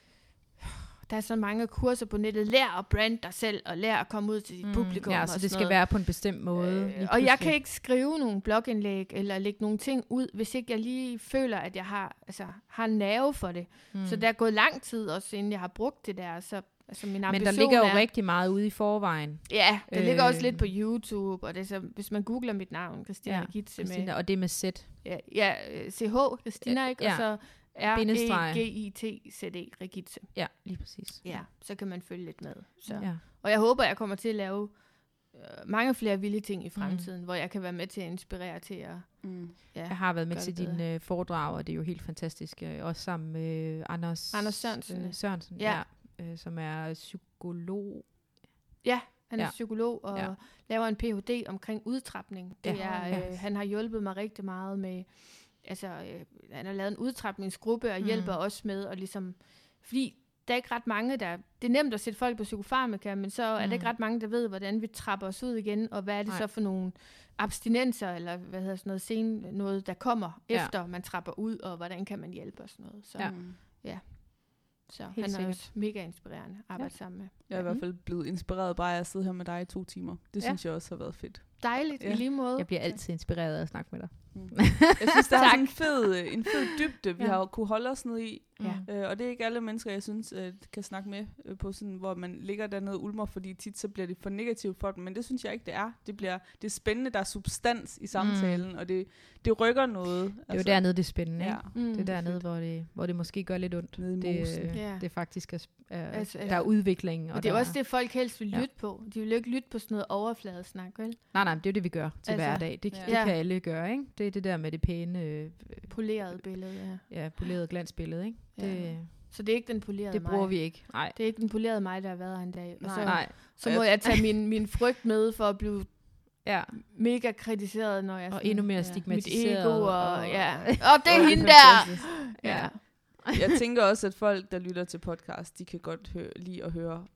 der er så mange kurser på nettet. Lær at brande dig selv, og lær at komme ud til dit Mm. publikum. Ja, og så sådan det skal noget. være på en bestemt måde. Øh, lige og jeg pludselig. kan ikke skrive nogle blogindlæg, eller lægge nogle ting ud, hvis ikke jeg lige føler, at jeg har, altså, har en nerve for det. Mm. Så der er gået lang tid også, inden jeg har brugt det der. Så altså, min Men ambition der ligger jo er, rigtig meget ude i forvejen. Ja, det øh, ligger også lidt Øh. på YouTube, og det er så, hvis man googler mit navn, Christina Ja, ja, Regitze, med Christina, og det med Z. ja, ja, øh, C H, Christina, ikke? Ja. Og så R Bindestreg. E G I T Z E, Regitze. Ja, lige præcis. Ja, så kan man følge lidt med. Så. Ja. Og jeg håber, jeg kommer til at lave øh, mange flere vilde ting i fremtiden, mm. hvor jeg kan være med til at inspirere til at... Mm. Ja, Jeg har været med gør til det dine øh, foredrag, og det er jo helt fantastisk. Øh, også sammen med øh, Anders, Anders Sørensen. Øh, Sørensen, Ja. ja. øh, som er psykolog. Ja, han er Ja. psykolog og Ja. laver en P H D omkring udtrapning. Det Ja. er, Ja. øh, han har hjulpet mig rigtig meget med, altså øh, han har lavet en udtrapningsgruppe og Mm. hjælper også med at ligesom, fordi der er ikke ret mange, der, det er nemt at sætte folk på psykofarmaka, men så er Mm. der ikke ret mange, der ved, hvordan vi trapper os ud igen, og hvad er det Nej. så for nogle abstinenser, eller hvad hedder sådan noget, sen, noget, der kommer Ja. efter man trapper ud, og hvordan kan man hjælpe og sådan noget. Så, Ja. Mm. så Helt han er sikkert. også mega inspirerende at arbejde sammen med. Jeg er i Mm. hvert fald blevet inspireret bare af at sidde her med dig i to timer. Det Ja. synes jeg også har været fedt. Dejligt, Ja. i lige måde. Jeg bliver altid inspireret af at snakke med dig. Jeg synes, der er Tak. sådan en fed, øh, en fed dybde, vi Ja. har jo kunne holde os ned i. Ja. Øh, og det er ikke alle mennesker, jeg synes, øh, kan snakke med øh, på sådan, hvor man ligger dernede og ulmer, fordi tit så bliver det for negativt for dem. Men det synes jeg ikke, det er. Det bliver det er spændende, der er substans i samtalen, mm. og det, det rykker noget. Det er jo dernede, det er spændende, Ja. ikke? Mm. Det er dernede, hvor det, hvor det måske gør lidt ondt. Nede i Det, mosen. øh, Ja. det faktisk er, sp- er Altså, der er udvikling. Og Og det er der, også det, folk helst vil Ja. lytte på. De vil jo ikke lytte på sådan noget overfladesnak, vel? Nej, nej, men det er jo det, vi gør til Altså, hverdag. Det, ja. det kan alle gøre, ikke? Det er det der med det pæne, øh, Poleret billede, ja. ja, polerede glansbillede, ikke? Ja. Det, Så det er ikke den polerede det mig. bruger vi ikke. Nej. Det er ikke den polerede mig, der har været her en dag. Og Nej. så, Nej. så må jeg tage min, min frygt med for at blive Ja. mega kritiseret, når jeg... Og sådan- endnu mere ja, stigmatiseret. Mit ego, og, og- ja. Og det er Og hende er der! fantastisk. Ja. Jeg tænker også, at folk, der lytter til podcast, de kan godt høre, lide at høre,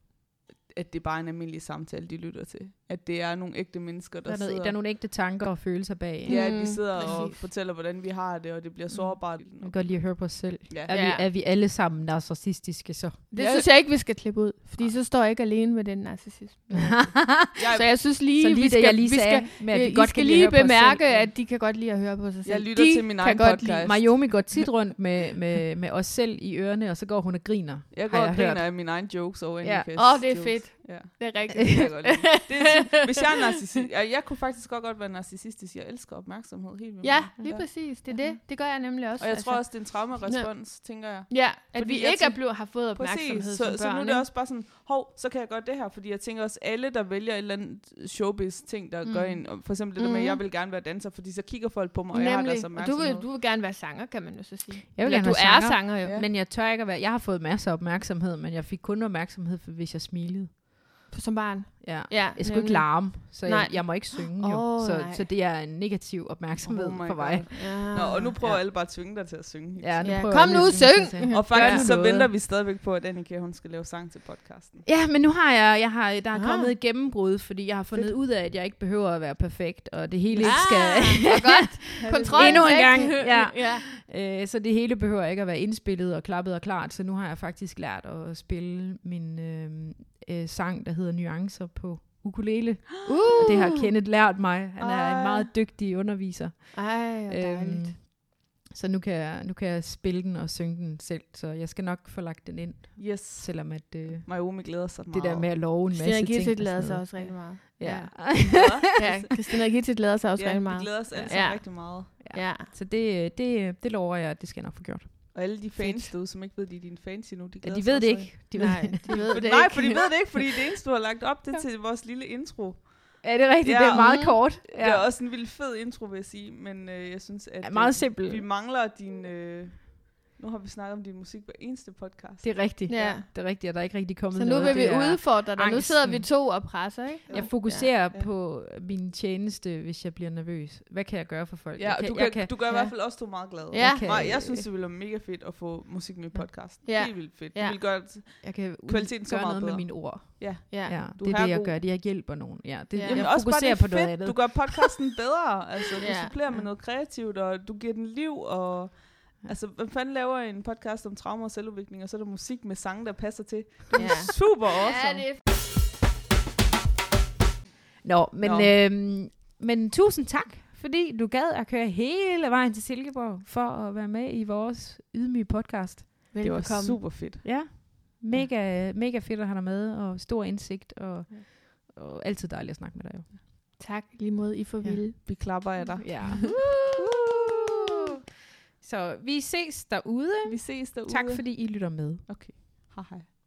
at det er bare en almindelig samtale, de lytter til. At det er nogle ægte mennesker, der, Der er, noget, sidder... der er nogle ægte tanker og følelser bag. Ja, Mm, de sidder og præcis. fortæller, hvordan vi har det, og det bliver sårbart. Man kan godt lide at høre på os selv. Ja. Er, Ja. vi, er vi alle sammen narcissistiske så? Det Ja. synes jeg ikke, vi skal klippe ud. Fordi så står jeg ikke alene med den narcissisme. Jeg, Så jeg synes lige, så lige vi det, skal, jeg lige vi sagde, skal, med at vi I godt skal kan lide lige at høre på os bemærke, selv. at de kan godt lide at høre på sig selv. Jeg lytter de til min kan egen godt podcast. lide- Mayomi går tit rundt med, med, med os selv i ørerne, og så går hun og griner. jeg går har og jeg griner hørt. af mine egne jokes over Ja. N F S Åh, det er jokes. fedt. Ja. Det er rigtigt. Det kan jeg godt lide. Det er, hvis jeg er narcissist, jeg, jeg kunne faktisk godt, godt være narcissistisk. Jeg elsker opmærksomhed helt vildt Ja, meget. lige præcis. Det er det. Det gør jeg nemlig også. Og jeg altså. tror også, det er en traumarespons, tænker jeg. Ja, at Fordi vi jeg ikke er tænk- blevet, har fået opmærksomhed Præcis, som så, børn. så nu er det ikke? også bare sådan, hov, så kan jeg godt det her, fordi jeg tænker også, alle, der vælger et eller andet showbiz-ting, der mm. gør en, og for eksempel det der med, Mhm. at jeg vil gerne være danser, fordi så kigger folk på mig, og jeg har Nemlig. deres Og du opmærksomhed. vil, du vil gerne være sanger, kan man jo så sige. Jeg vil Eller gerne du være er sanger. sanger jo. Ja. Men jeg tør ikke at være... Jeg har fået masser af opmærksomhed, men jeg fik kun opmærksomhed, hvis jeg smilede. som barn. Ja. Ja, Jeg skulle ikke larme, så jeg, Nej. jeg må ikke synge. Jo. Åh, Så, nej. så det er en negativ opmærksomhed Oh my for mig. God. Ja. Nå, og nu prøver Ja. alle bare at tvinge dig til at synge. hele Ja, tiden. nu Ja, prøver kom jeg nu, lidt at syng! synge til. Og faktisk Gør så noget. venter vi stadigvæk på, at Annika hun skal lave sang til podcasten. Ja, men nu har jeg, jeg har, der er Ah. kommet et gennembrud, fordi jeg har fundet Fedt. ud af, at jeg ikke behøver at være perfekt, og det hele ikke Ah, skal... hvor godt. Kontrol Endnu en væk. gang, ja. ja. Øh, så det hele behøver ikke at være indspillet og klappet og klart, så nu har jeg faktisk lært at spille min øh, øh, sang, der hedder Nuancer på ukulele. Uh. Og det har Kenneth lært mig. Han er Ej. en meget dygtig underviser. Ej, hvor dejligt. Øhm, så nu kan, jeg, nu kan jeg spille den og synge den selv, så jeg skal nok få lagt den ind, Yes. selvom at øh, Majomi glæder sig meget. det der med at love en masse Christina ting. Gitte og glæder sådan sig noget. også rigtig meget. Ja. Ja, Christina Gitte glæder sig også Ja, rigtig vi meget. glæder os alle Ja. sammen rigtig meget. Ja. Så det, det, det lover jeg, at det skal jeg nok få gjort. Og alle de fans Fedt. derude, som ikke ved, de er dine fans endnu, de Ja, glæder de sig ved det også ikke. De ved Nej, det. de ved For, det nej, ikke. for de ved det ikke, fordi det eneste, du har lagt op, det er til vores lille intro. Ja, det er rigtigt. Ja, Det er meget mm. kort. Ja. Det er også en vild fed intro, vil jeg sige, men øh, jeg synes, at Ja, meget øh, simpel. vi mangler din... Øh, nu har vi snakket om din musik hver eneste podcast. Det er rigtigt. Ja. Det er rigtigt, og der er ikke rigtig kommet Så nu noget. vil vi Det er- udfordre dig. Nu sidder vi angsten. to og presser, ikke? Jeg fokuserer Ja. på min tjeneste, hvis jeg bliver nervøs. Hvad kan jeg gøre for folk? Ja, jeg og du, jeg kan, du gør i ja. hvert fald også, du er meget glad. Ja. Jeg kan- Nej, jeg synes, det ville være mega fedt at få musik med i podcasten. Ja. Helt vildt fedt. Ja. Du vil gøre, jeg kan ud- kvaliteten så gøre meget noget bedre. med mine ord. ja. Ja. Ja, Du det er er det, jeg god. gør. Det jeg hjælper nogen. Ja, det, Ja. jeg Jamen også bare fokuserer det er på noget fedt. andet. Du gør podcasten bedre. Altså, du Ja. supplerer med noget kreativt, og du giver den liv, og... Altså, hvem fanden laver en podcast om traumer og selvudvikling, og så er der musik med sange, der passer til? Det er Ja. super awesome. Ja, det Nå, men, Nå. Øhm, men tusind tak, fordi du gad at køre hele vejen til Silkeborg for at være med i vores ydmyge podcast. er Det var velbekomme. super fedt. Ja, mega, ja. mega fedt at have dig med, og stor indsigt, og, Ja. og altid dejligt at snakke med dig. Jo. Tak, lige mod I for Ja. vilde. Vi klapper af dig. Ja. Så vi ses derude. Vi ses derude. Tak fordi I lytter med. Okay. Hej hej.